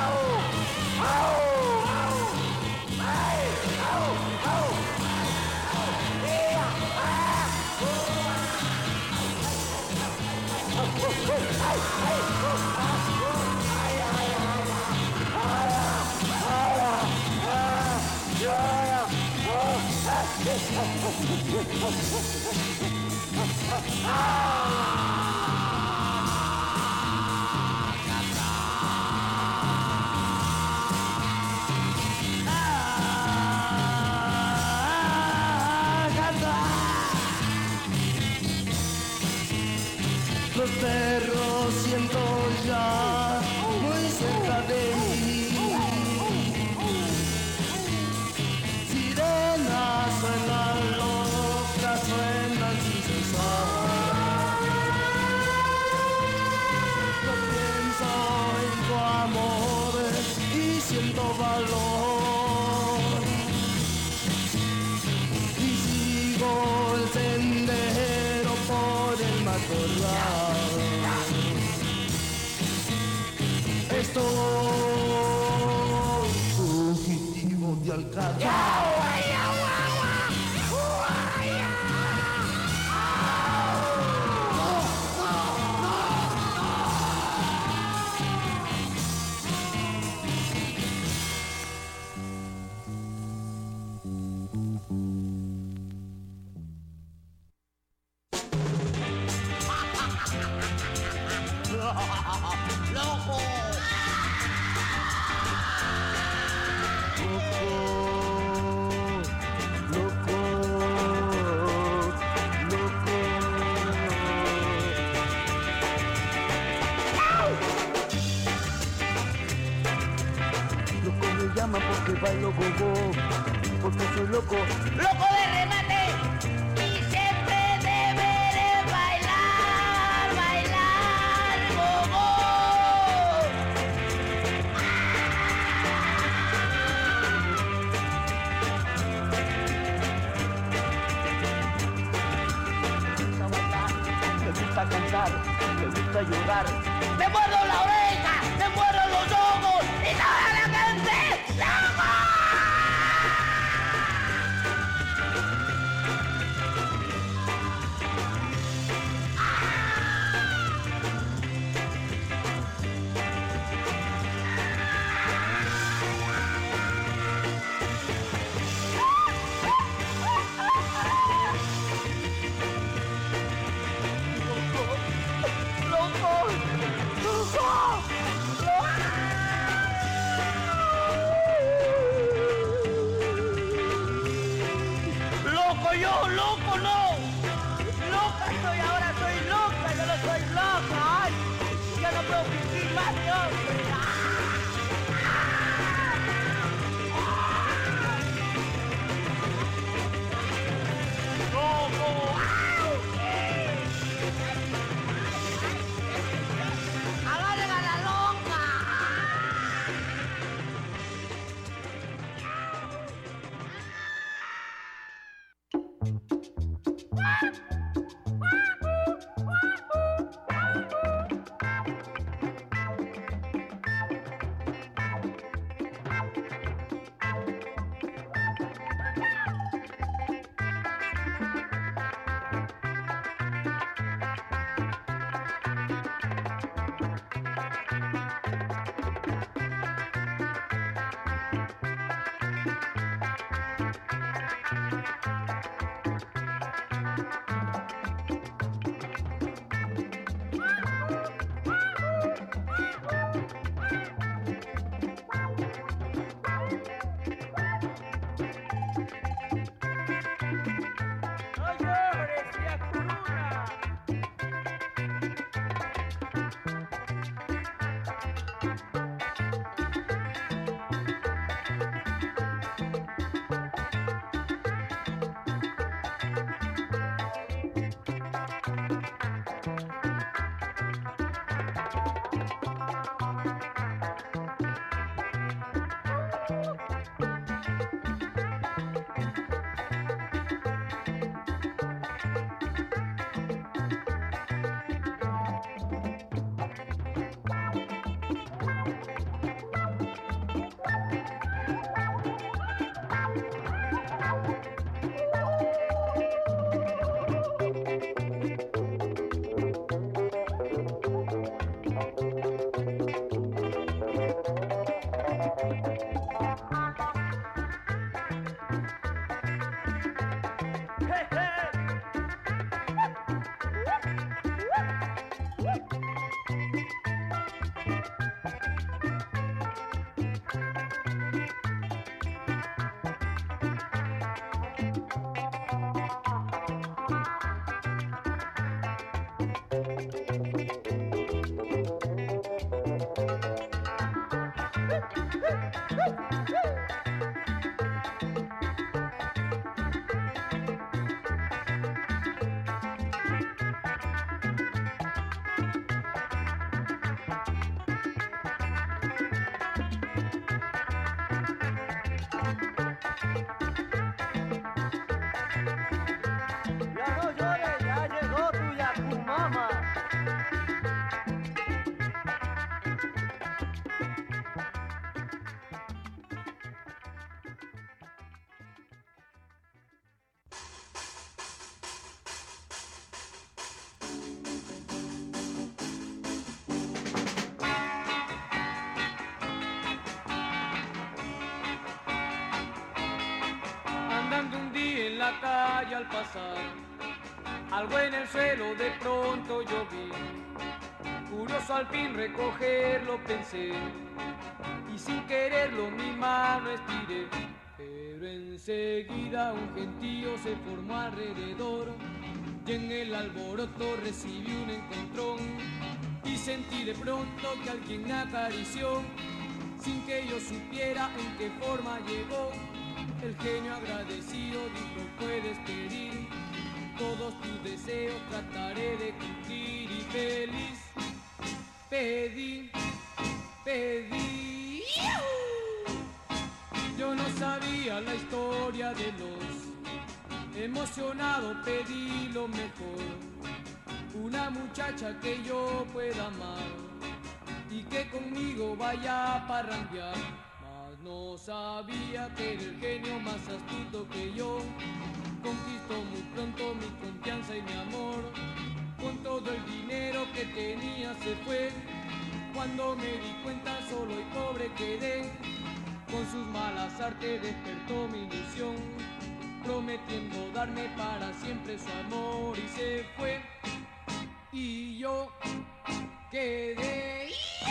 Speaker 3: Los perros siento ya muy cerca de mí. Sirenas suenan locas, suenan sin cesar. Yo pienso en tu amor y siento valor. Y sigo el sendero por el matorral. Estoy fugitivo de Alcatraz. llaman porque bailo gogo, porque soy loco, loco de remate, y siempre deberé bailar, bailar gogo. Me gusta cantar, me gusta llorar. ¡Me muerdo la oreja! ¡Me muerdo los ojos! ¡Y toda la gente! ¡Loco! ¡Loco yo! ¡Loco no! ¡Loca soy ahora! ¡Soy loca! ¡Yo no soy loca! ¡Ay! ¡Ya no puedo fingir más, Dios! ¡Loco! ¡Agarren a la loca!
Speaker 9: la calle al pasar, algo en el suelo de pronto yo vi. Curioso al fin recogerlo pensé, y sin quererlo mi mano estiré. Pero enseguida un gentío se formó alrededor, y en el alboroto recibí un encontrón, y sentí de pronto que alguien me acarició. sin que yo supiera en qué forma llegó. El genio agradecido dijo: puedes pedir todos tus deseos, trataré de cumplir. Y feliz pedí. Yo no sabía la historia de los, emocionado pedí lo mejor, una muchacha que yo pueda amar y que conmigo vaya a parrandear. Mas no sabía que era el genio más astuto que yo, conquistó muy pronto mi confianza y mi amor. Con todo el dinero que tenía se fue. Cuando me di cuenta solo y pobre quedé. Con sus malas artes despertó mi ilusión, prometiendo darme para siempre su amor. Y se fue y yo quedé.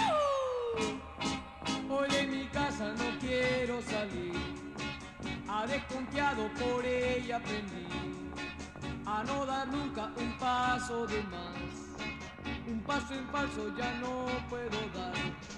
Speaker 9: Hoy de mi casa no quiero salir. A desconfiado por ella aprendí a no dar nunca un paso de más. Un paso en falso ya no puedo dar.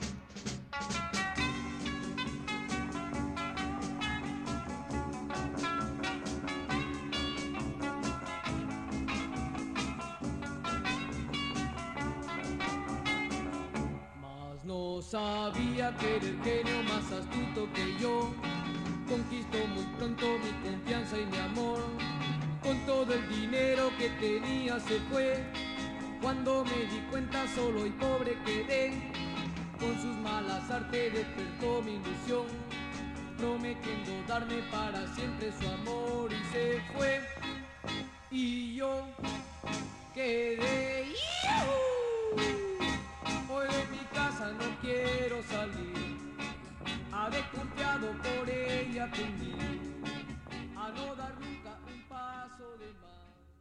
Speaker 9: Mas no sabía que era el genio más astuto que yo, conquistó muy pronto mi confianza y mi amor. Con todo el dinero que tenía se fue. Cuando me di cuenta solo y pobre quedé. Con sus malas artes despertó mi ilusión, prometiendo darme para siempre su amor. Y se fue y yo quedé. Hoy de mi casa no quiero salir. A desconfiado por ella aprendí a no dar nunca un paso de más.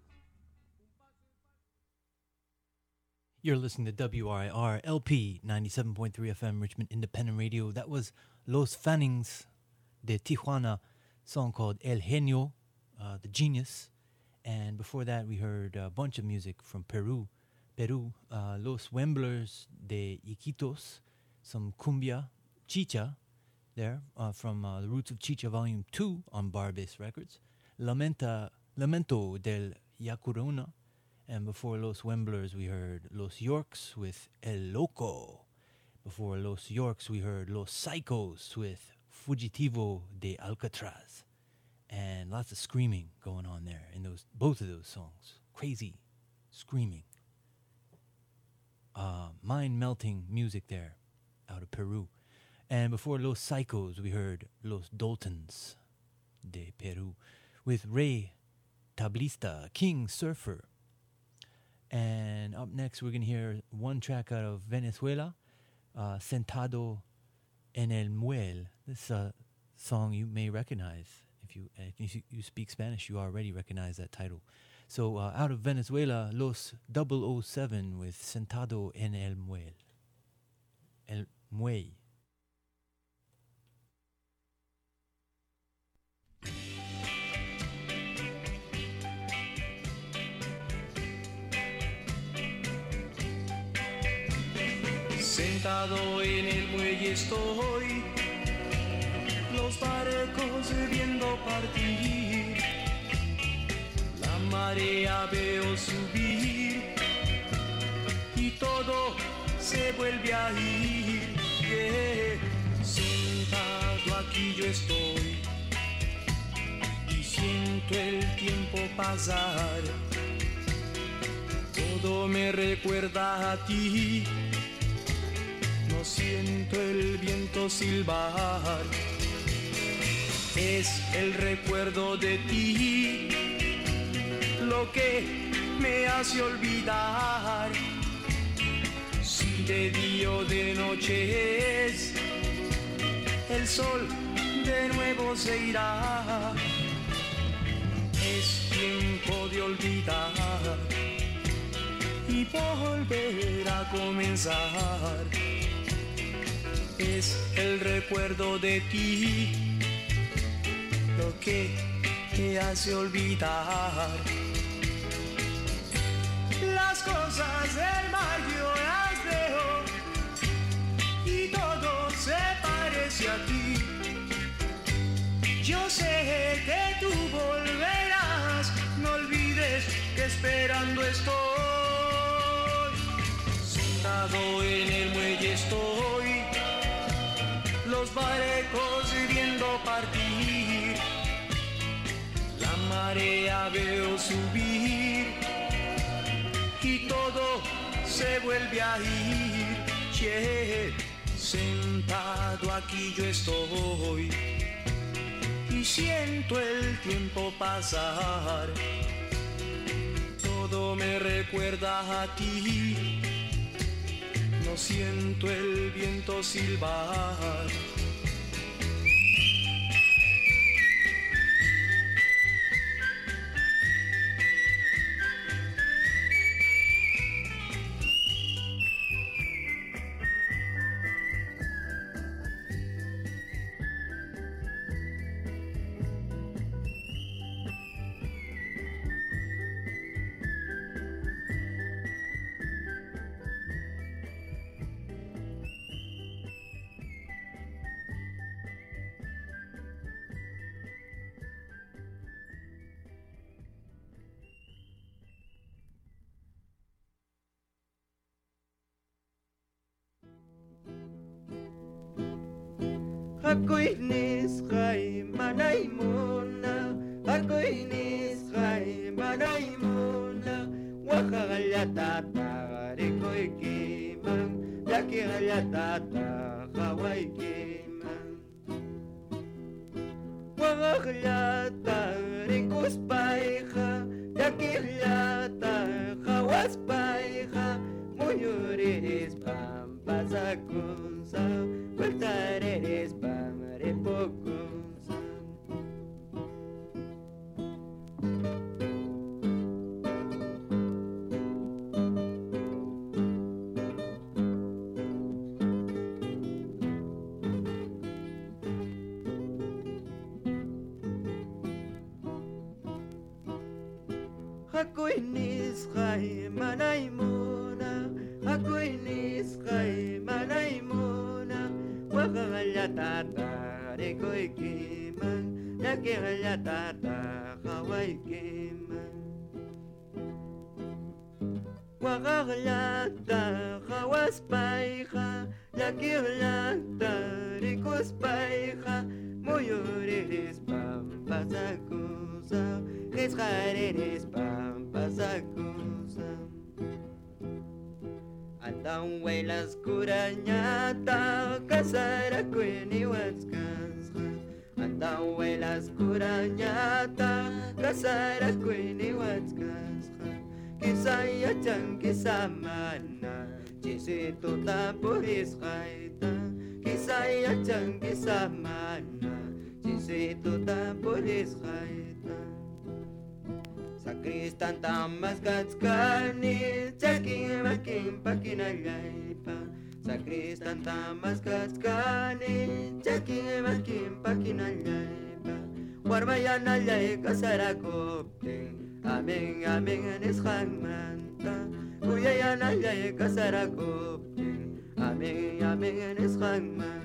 Speaker 1: You're listening to WRIR LP 97.3 FM Richmond Independent Radio. That was Los Fannings de Tijuana, song called El Genio, the Genius. And before that, we heard a bunch of music from Peru. Los Wemblers de Iquitos, some cumbia, chicha, there, from The Roots of Chicha Volume 2 on Barbas Records. Lamento del Yacuruna. And before Los Wemblers, we heard Los Yorks with El Loco. Before Los Yorks, we heard Los Psychos with Fugitivo de Alcatraz. And lots of screaming going on there in both of those songs. Crazy screaming. Mind-melting music there out of Peru. And before Los Psychos, we heard Los Daltons de Peru with Rey Tablista, King Surfer. And up next, we're going to hear one track out of Venezuela, Sentado en el Muelle. This is a song you may recognize. If you speak Spanish, you already recognize that title. So out of Venezuela, Los 007 with Sentado en el Muelle. El Muelle.
Speaker 10: Sentado en el muelle estoy, los barcos viendo partir, la marea veo subir y todo se vuelve a ir. Sentado aquí yo estoy y siento el tiempo pasar, todo me recuerda a ti. No siento el viento silbar, es el recuerdo de ti lo que me hace olvidar. Si de día o de noche es, el sol de nuevo se irá. Es tiempo de olvidar y volver a comenzar. Es el recuerdo de ti lo que me hace olvidar. Las cosas del mar yo las veo y todo se parece. partir, la marea veo subir y todo se vuelve a ir. Che, sentado aquí yo estoy y siento el tiempo pasar. Todo me recuerda a ti, no siento el viento silbar.
Speaker 11: Ako'y nisray manay muna, ako'y nisray manay muna. Wakalyatata riko'y kimang, yakiryatata kaway kimang. Wakalyata rikos paika, yakiryata kawas paika. Muyuris pampasakunsa, Voltareres pamarepokunsa. Ako'y nisray manay muna, ako'y nisray manay muna. Wakalyatata riko'y kimang, yakiryatata kaway kimang. Wakalyata kawas paika, yakiryata rikos paika. Muyuriris pampasakusa, kisqariris pampasakusa. Andang las curañata, casara cueni watskansa. Andang las curañata, casara cueni watskansa. Kisaya chan kisamana, chisito tapuris kaita. Kisaya chan kisamana, chisito tapuris kaita. Sakristan tamas katskani, chakin makin pakinagaypa. Sakristan tamas katskani, chakin makin pakinagaypa. Warmayan alay kasarakopte, aming aming aniskhang manta. Kuyayan alay kasarakopte, aming aming aniskhang manta.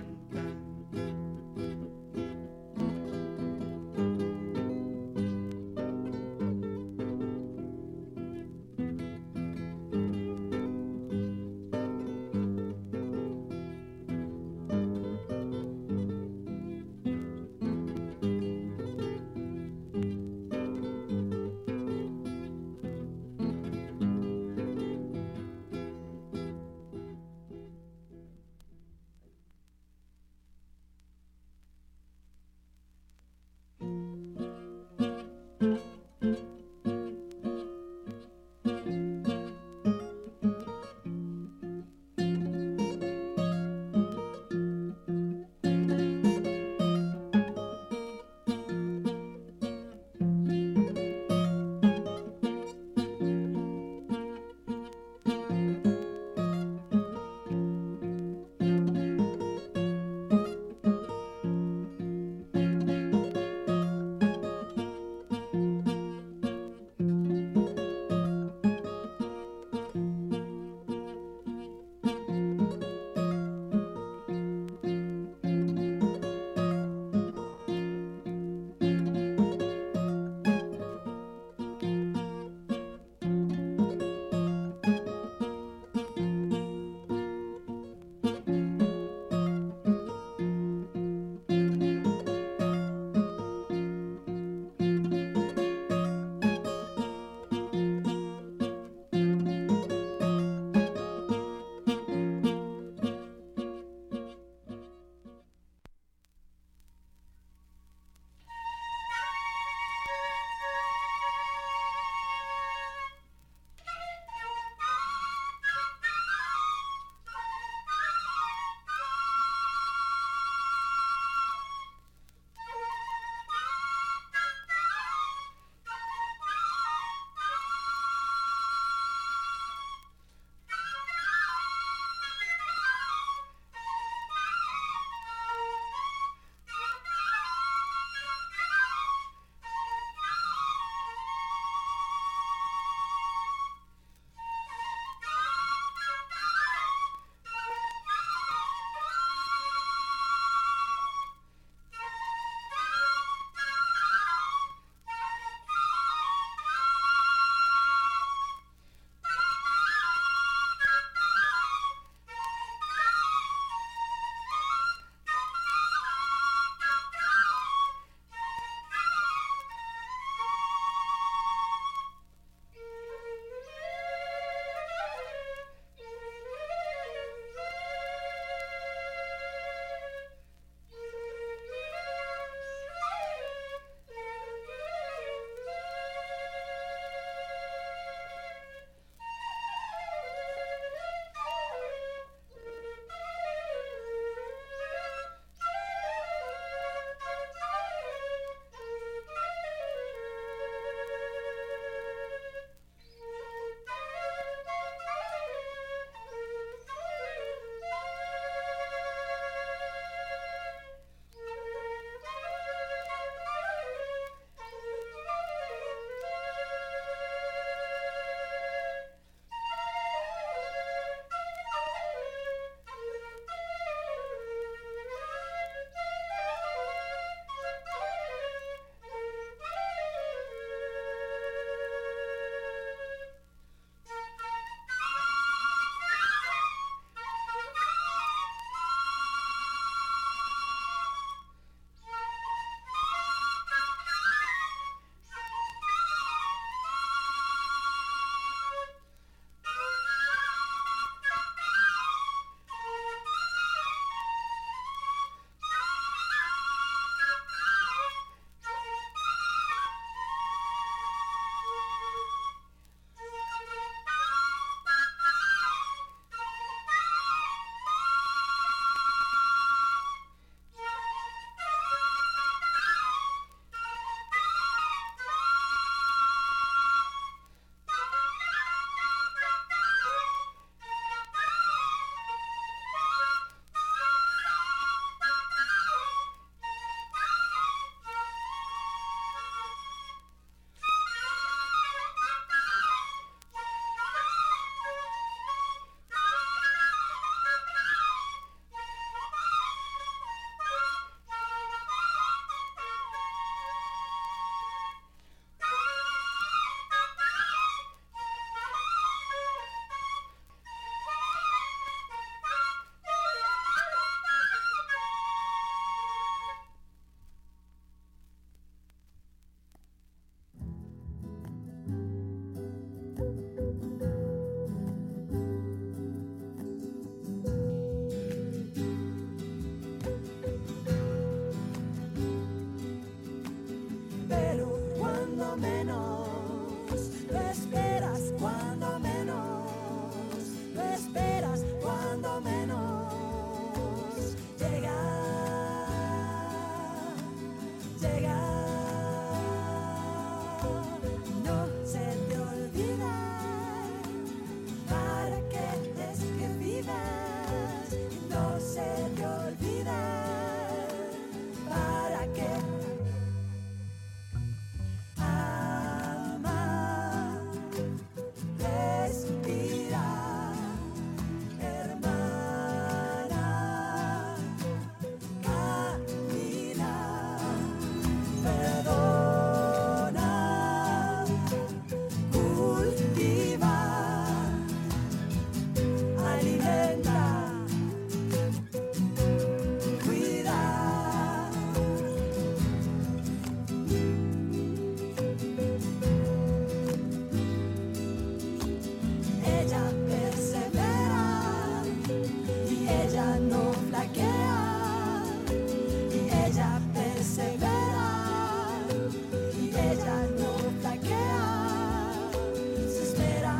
Speaker 12: ella persevera y ella no flaquea, se espera,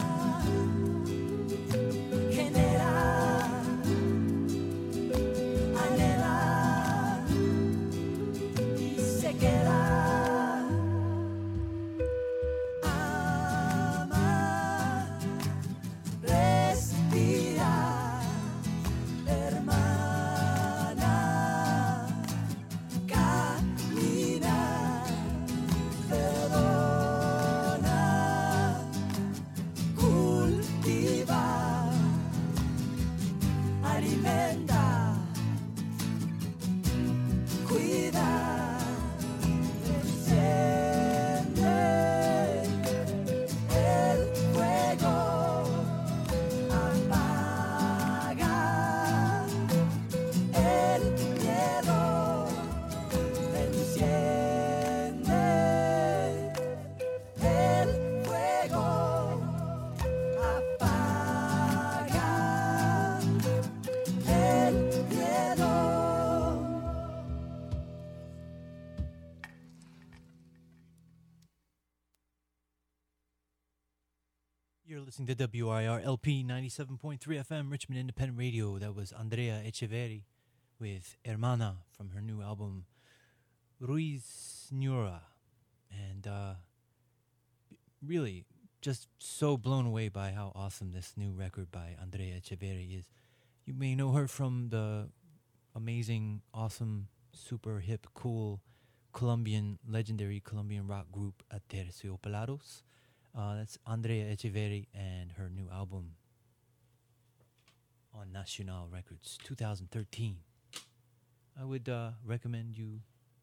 Speaker 12: genera, anhela y se queda.
Speaker 1: You're listening to WIR LP 97.3 FM, Richmond Independent Radio. That was Andrea Echeverri with Hermana from her new album, Ruiz Nura. And really, just so blown away by how awesome this new record by Andrea Echeverri is. You may know her from the amazing, awesome, super hip, cool legendary Colombian rock group Aterciopelados. That's Andrea Echeverri and her new album on Nacional Records, 2013. I would recommend you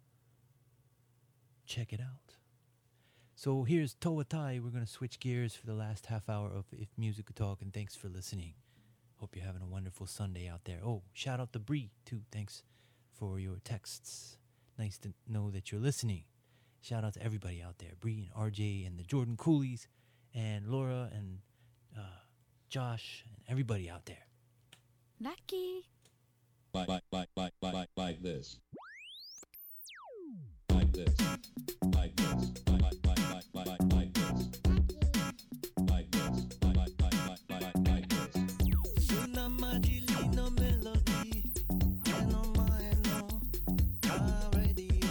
Speaker 1: check it out. So here's Towatai. We're going to switch gears for the last half hour of If Music Could Talk, and thanks for listening. Hope you're having a wonderful Sunday out there. Oh, shout out to Bree, too. Thanks for your texts. Nice to know that you're listening. Shout out to everybody out there, Bree and RJ and the Jordan Coolies and Laura and Josh and everybody out there.
Speaker 13: Lucky.
Speaker 14: Like this. Like this. Like this. Like this. Like this. Like this. Una magilino melody. Eno maeno. Radio.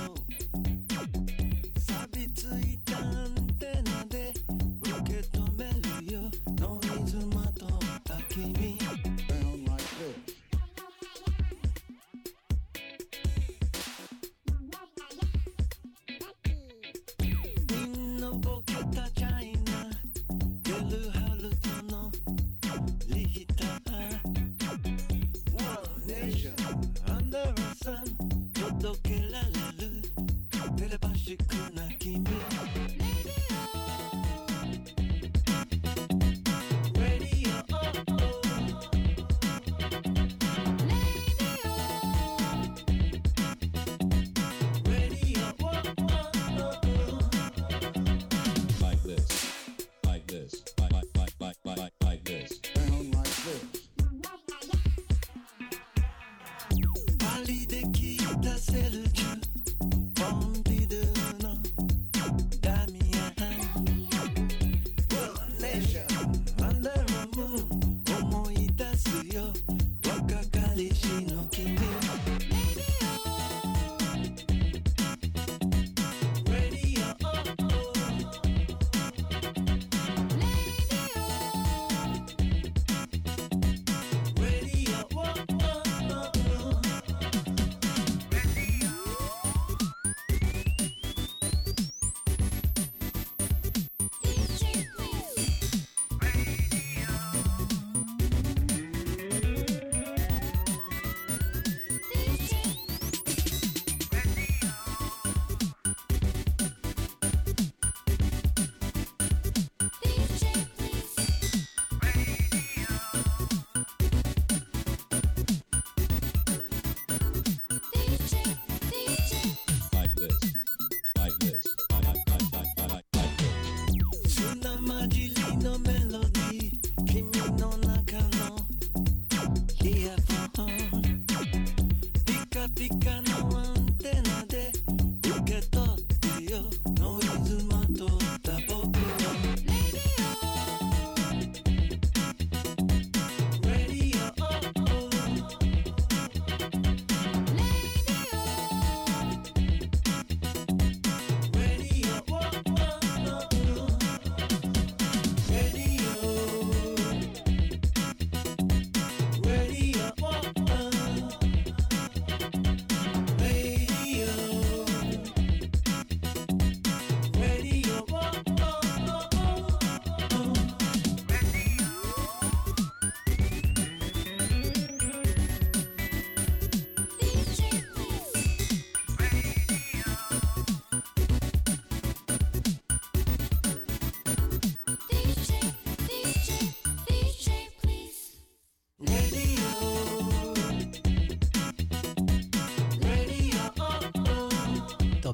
Speaker 14: Pika no one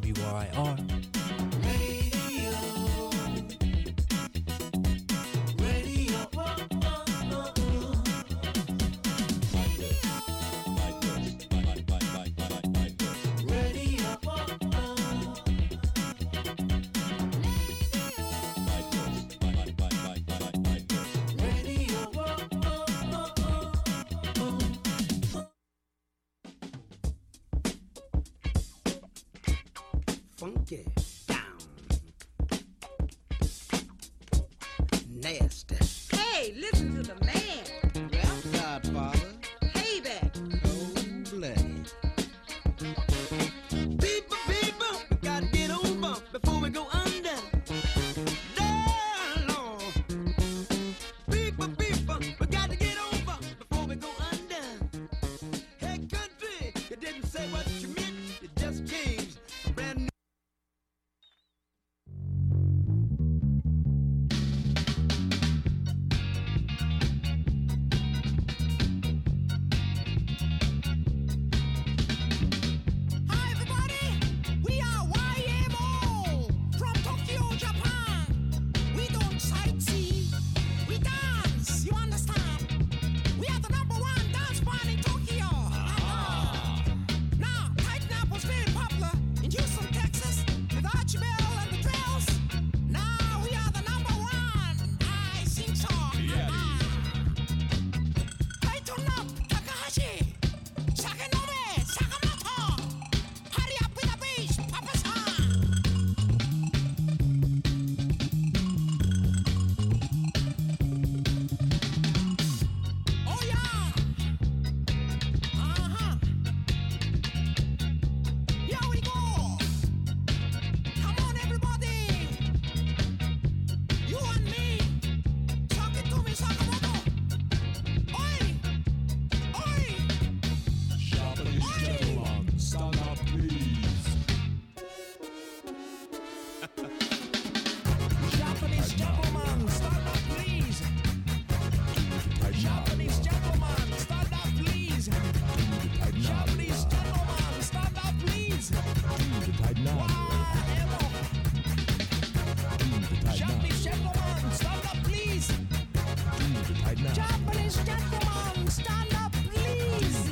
Speaker 1: WRIR.
Speaker 15: Funky down. Nasty.
Speaker 16: Hey, listen to the man.
Speaker 15: Rap Godfather.
Speaker 16: Payback.
Speaker 15: Cold-blooded.
Speaker 8: People, people, we gotta get over before we go under. Lord. People, people, we gotta get over before we go under. Hey, country, you didn't say what you meant, you just changed. A brand new.
Speaker 17: Hi everybody, we are YMO from Tokyo, Japan. We don't sightsee, we dance, you understand? We are the number one dance band in Tokyo. Now, Tight Nap was very popular in Houston, Texas, with Archie Bell and the Trails. Now we are the number one. I think so. Tighten up, Takahashi. Sakanome, Sakamoto. Hurry up with the bass, Papa-san. Oh yeah. Uh-huh. Here we go. Come on, everybody. You and me. Talk it to me, Sakamoto. Oi. Oi.
Speaker 14: Japanese gentlemen, stand up, please.
Speaker 17: Japanese gentlemen, stand up, please. Japanese gentlemen, stand up, please. Japanese gentlemen, stand up, please. Japanese gentlemen, stand up, please. Japanese gentlemen, stand up, please.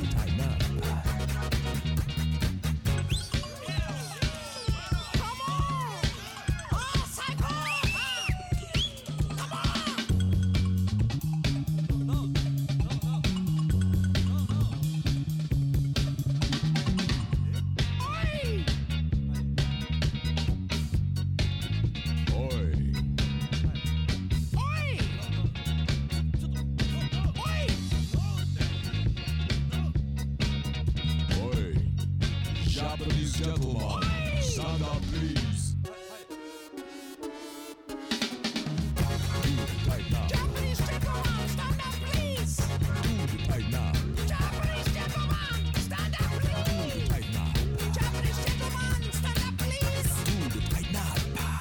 Speaker 17: Come on. Oh, psycho. Come on. Oi.
Speaker 14: Oi.
Speaker 17: Oi. Oi.
Speaker 14: Oi. Japanese gentlemen, stand up, please. Tight now.
Speaker 17: Japanese gentlemen, stand up, please.
Speaker 14: Tight now.
Speaker 17: Japanese gentlemen, stand up, please.
Speaker 14: Tight now.
Speaker 17: Japanese gentlemen, stand up, please.
Speaker 14: Tight now.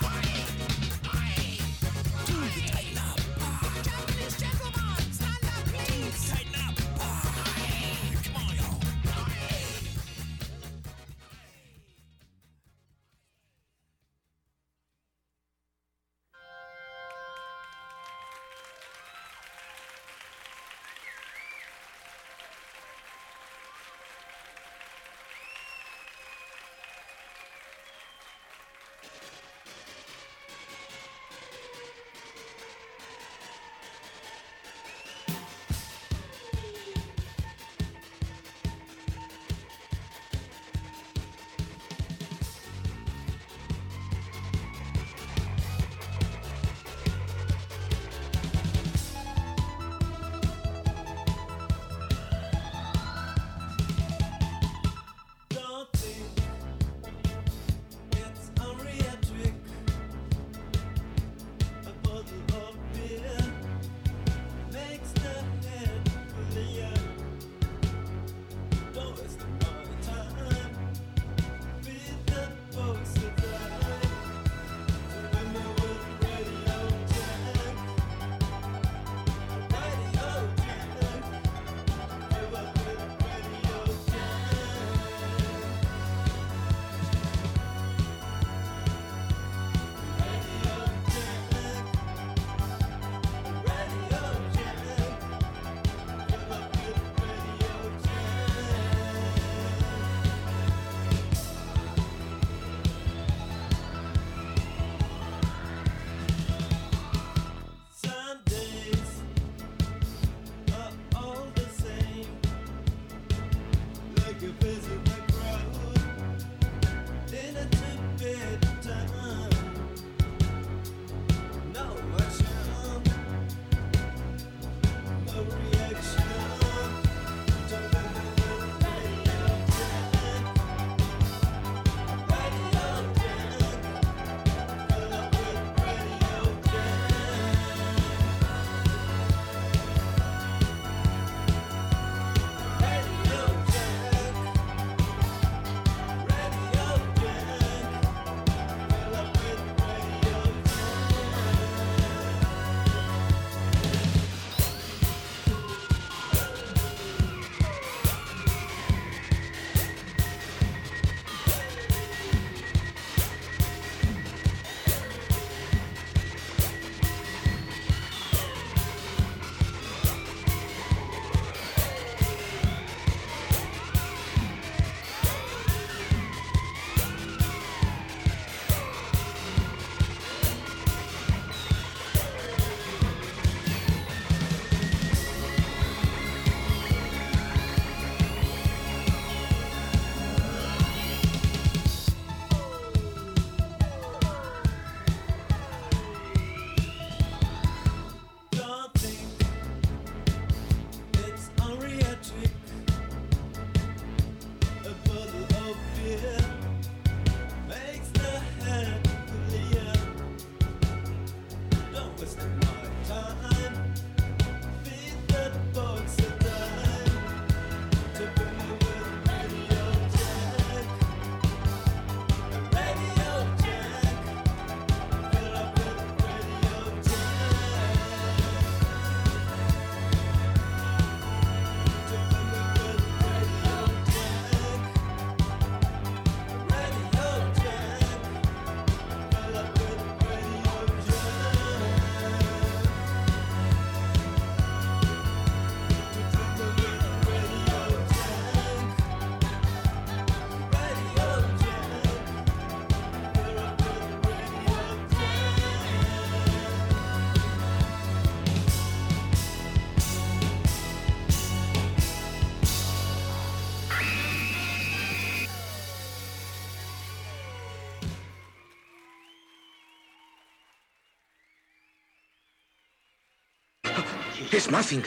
Speaker 17: Japanese gentlemen, stand up, please. Tighten up. Come on, y'all.
Speaker 18: You're busy with crowd in a two-bed town. No action, no reaction. Don't let me get radio jack. Radio jack. Fill up with radio jack. Radio jack. Radio jack. Fill up with radio Don't think it's unrealistic. A bottle of beer makes the hand clear. Don't waste my time. Feed the box a dime. To bring me with Radio Jack. Radio Jack. Fill up with Radio Jack. To bring me with Radio Jack. Radio Jack. Fill up with Radio
Speaker 19: It's Mazinger.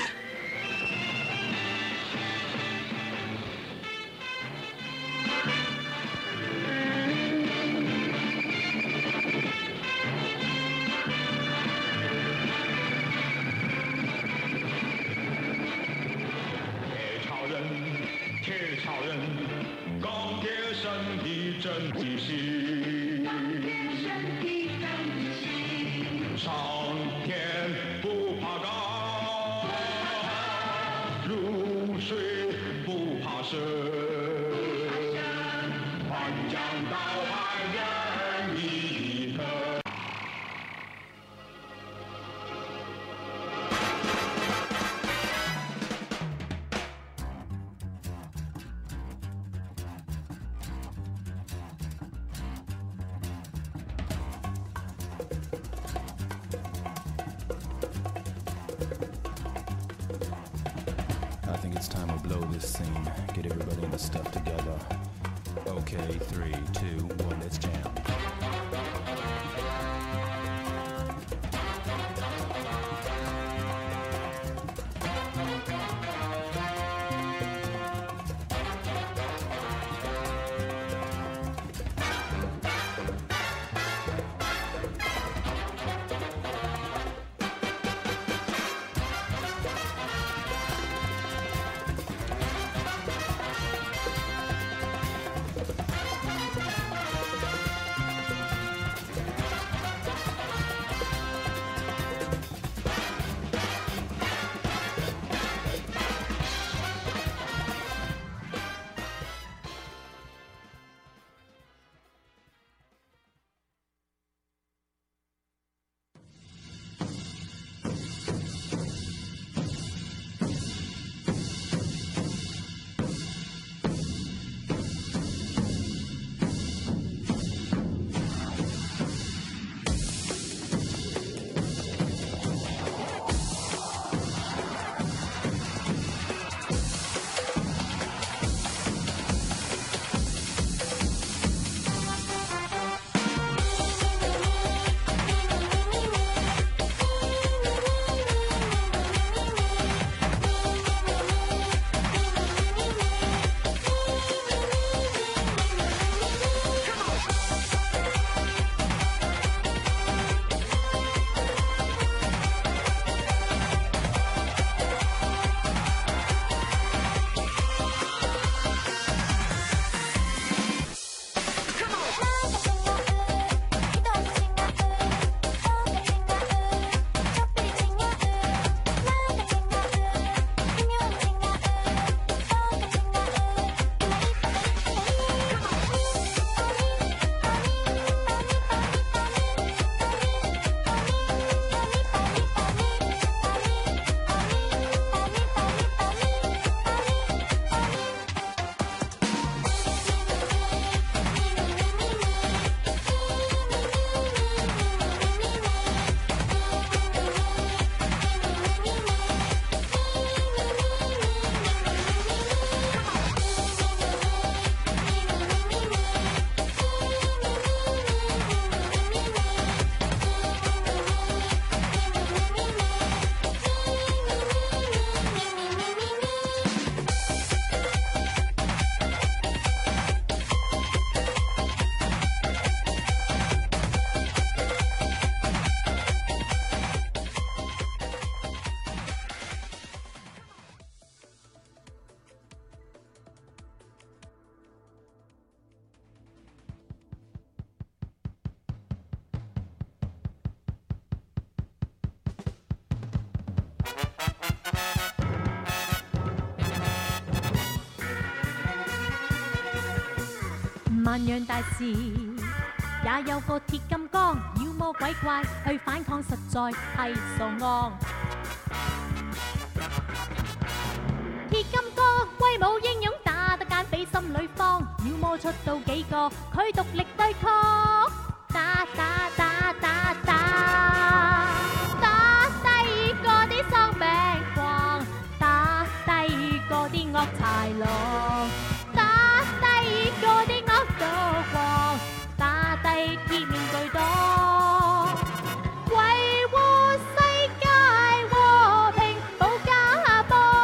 Speaker 20: I think it's time to blow this scene. Get everybody in the stuff together. Okay, 3, 2, 1, let's jam.
Speaker 21: 萬樣大事，也有個鐵金剛，妖魔鬼怪去反抗，實在係傻戇。鐵金剛威武英勇，打得奸匪心裏慌，妖魔出到幾個，佢獨力對抗，打打打打打，打低嗰啲喪命狂，打低嗰啲惡豺狼，打低嗰啲惡道王，打低鐵面巨黨，維護世界和平保家邦。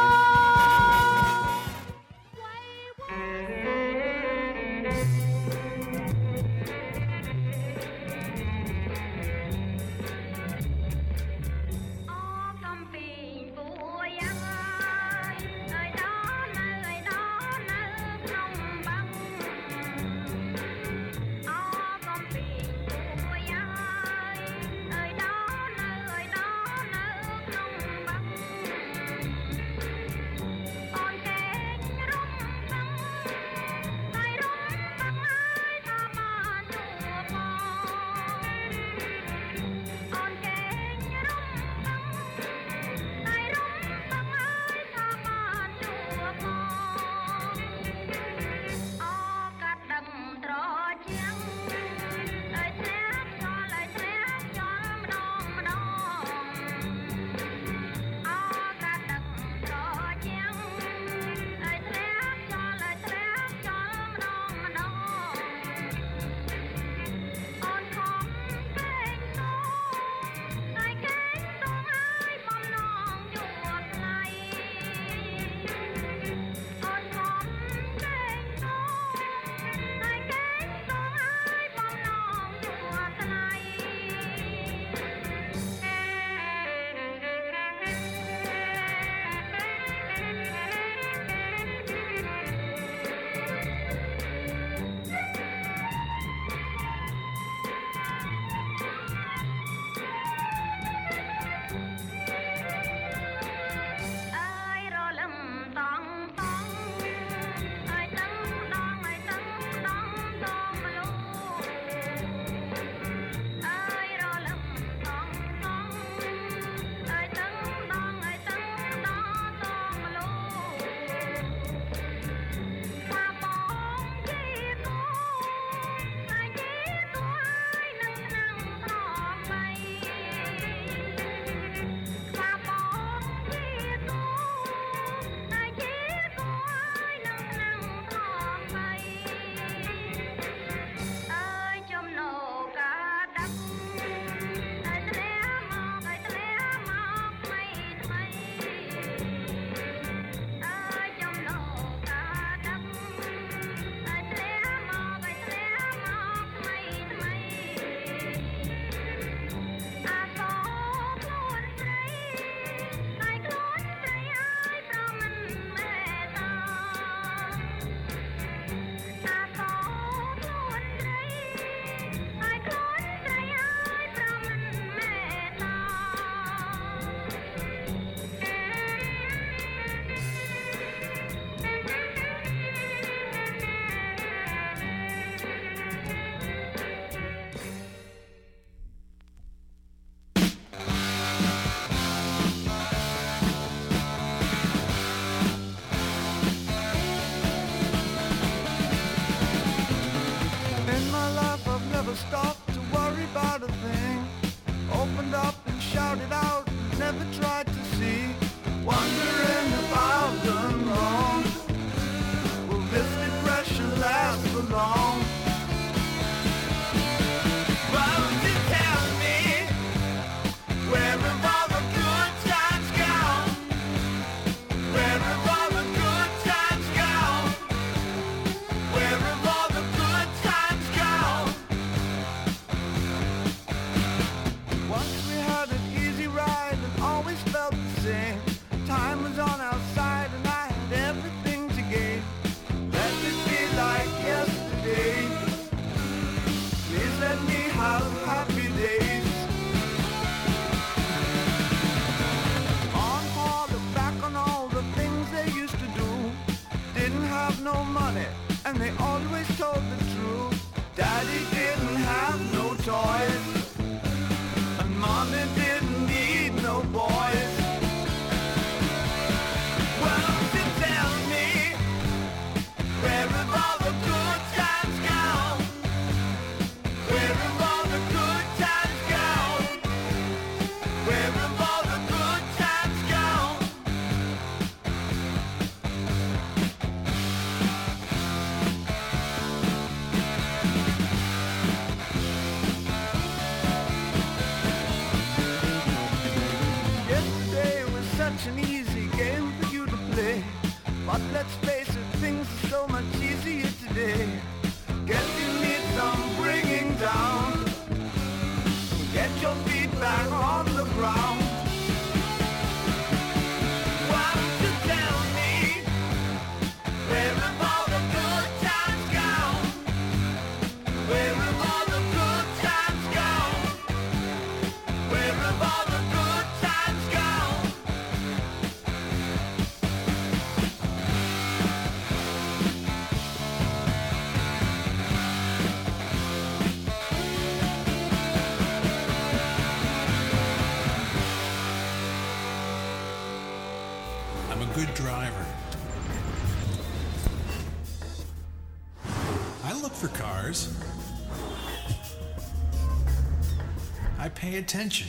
Speaker 2: no money, and they always told the truth.
Speaker 4: look for cars. I pay attention.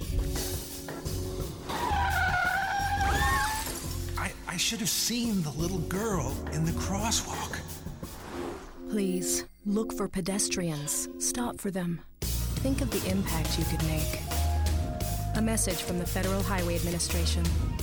Speaker 4: I should have seen the little girl in the crosswalk.
Speaker 22: Please, look for pedestrians. Stop for them. Think of the impact you could make. A message from the Federal Highway Administration.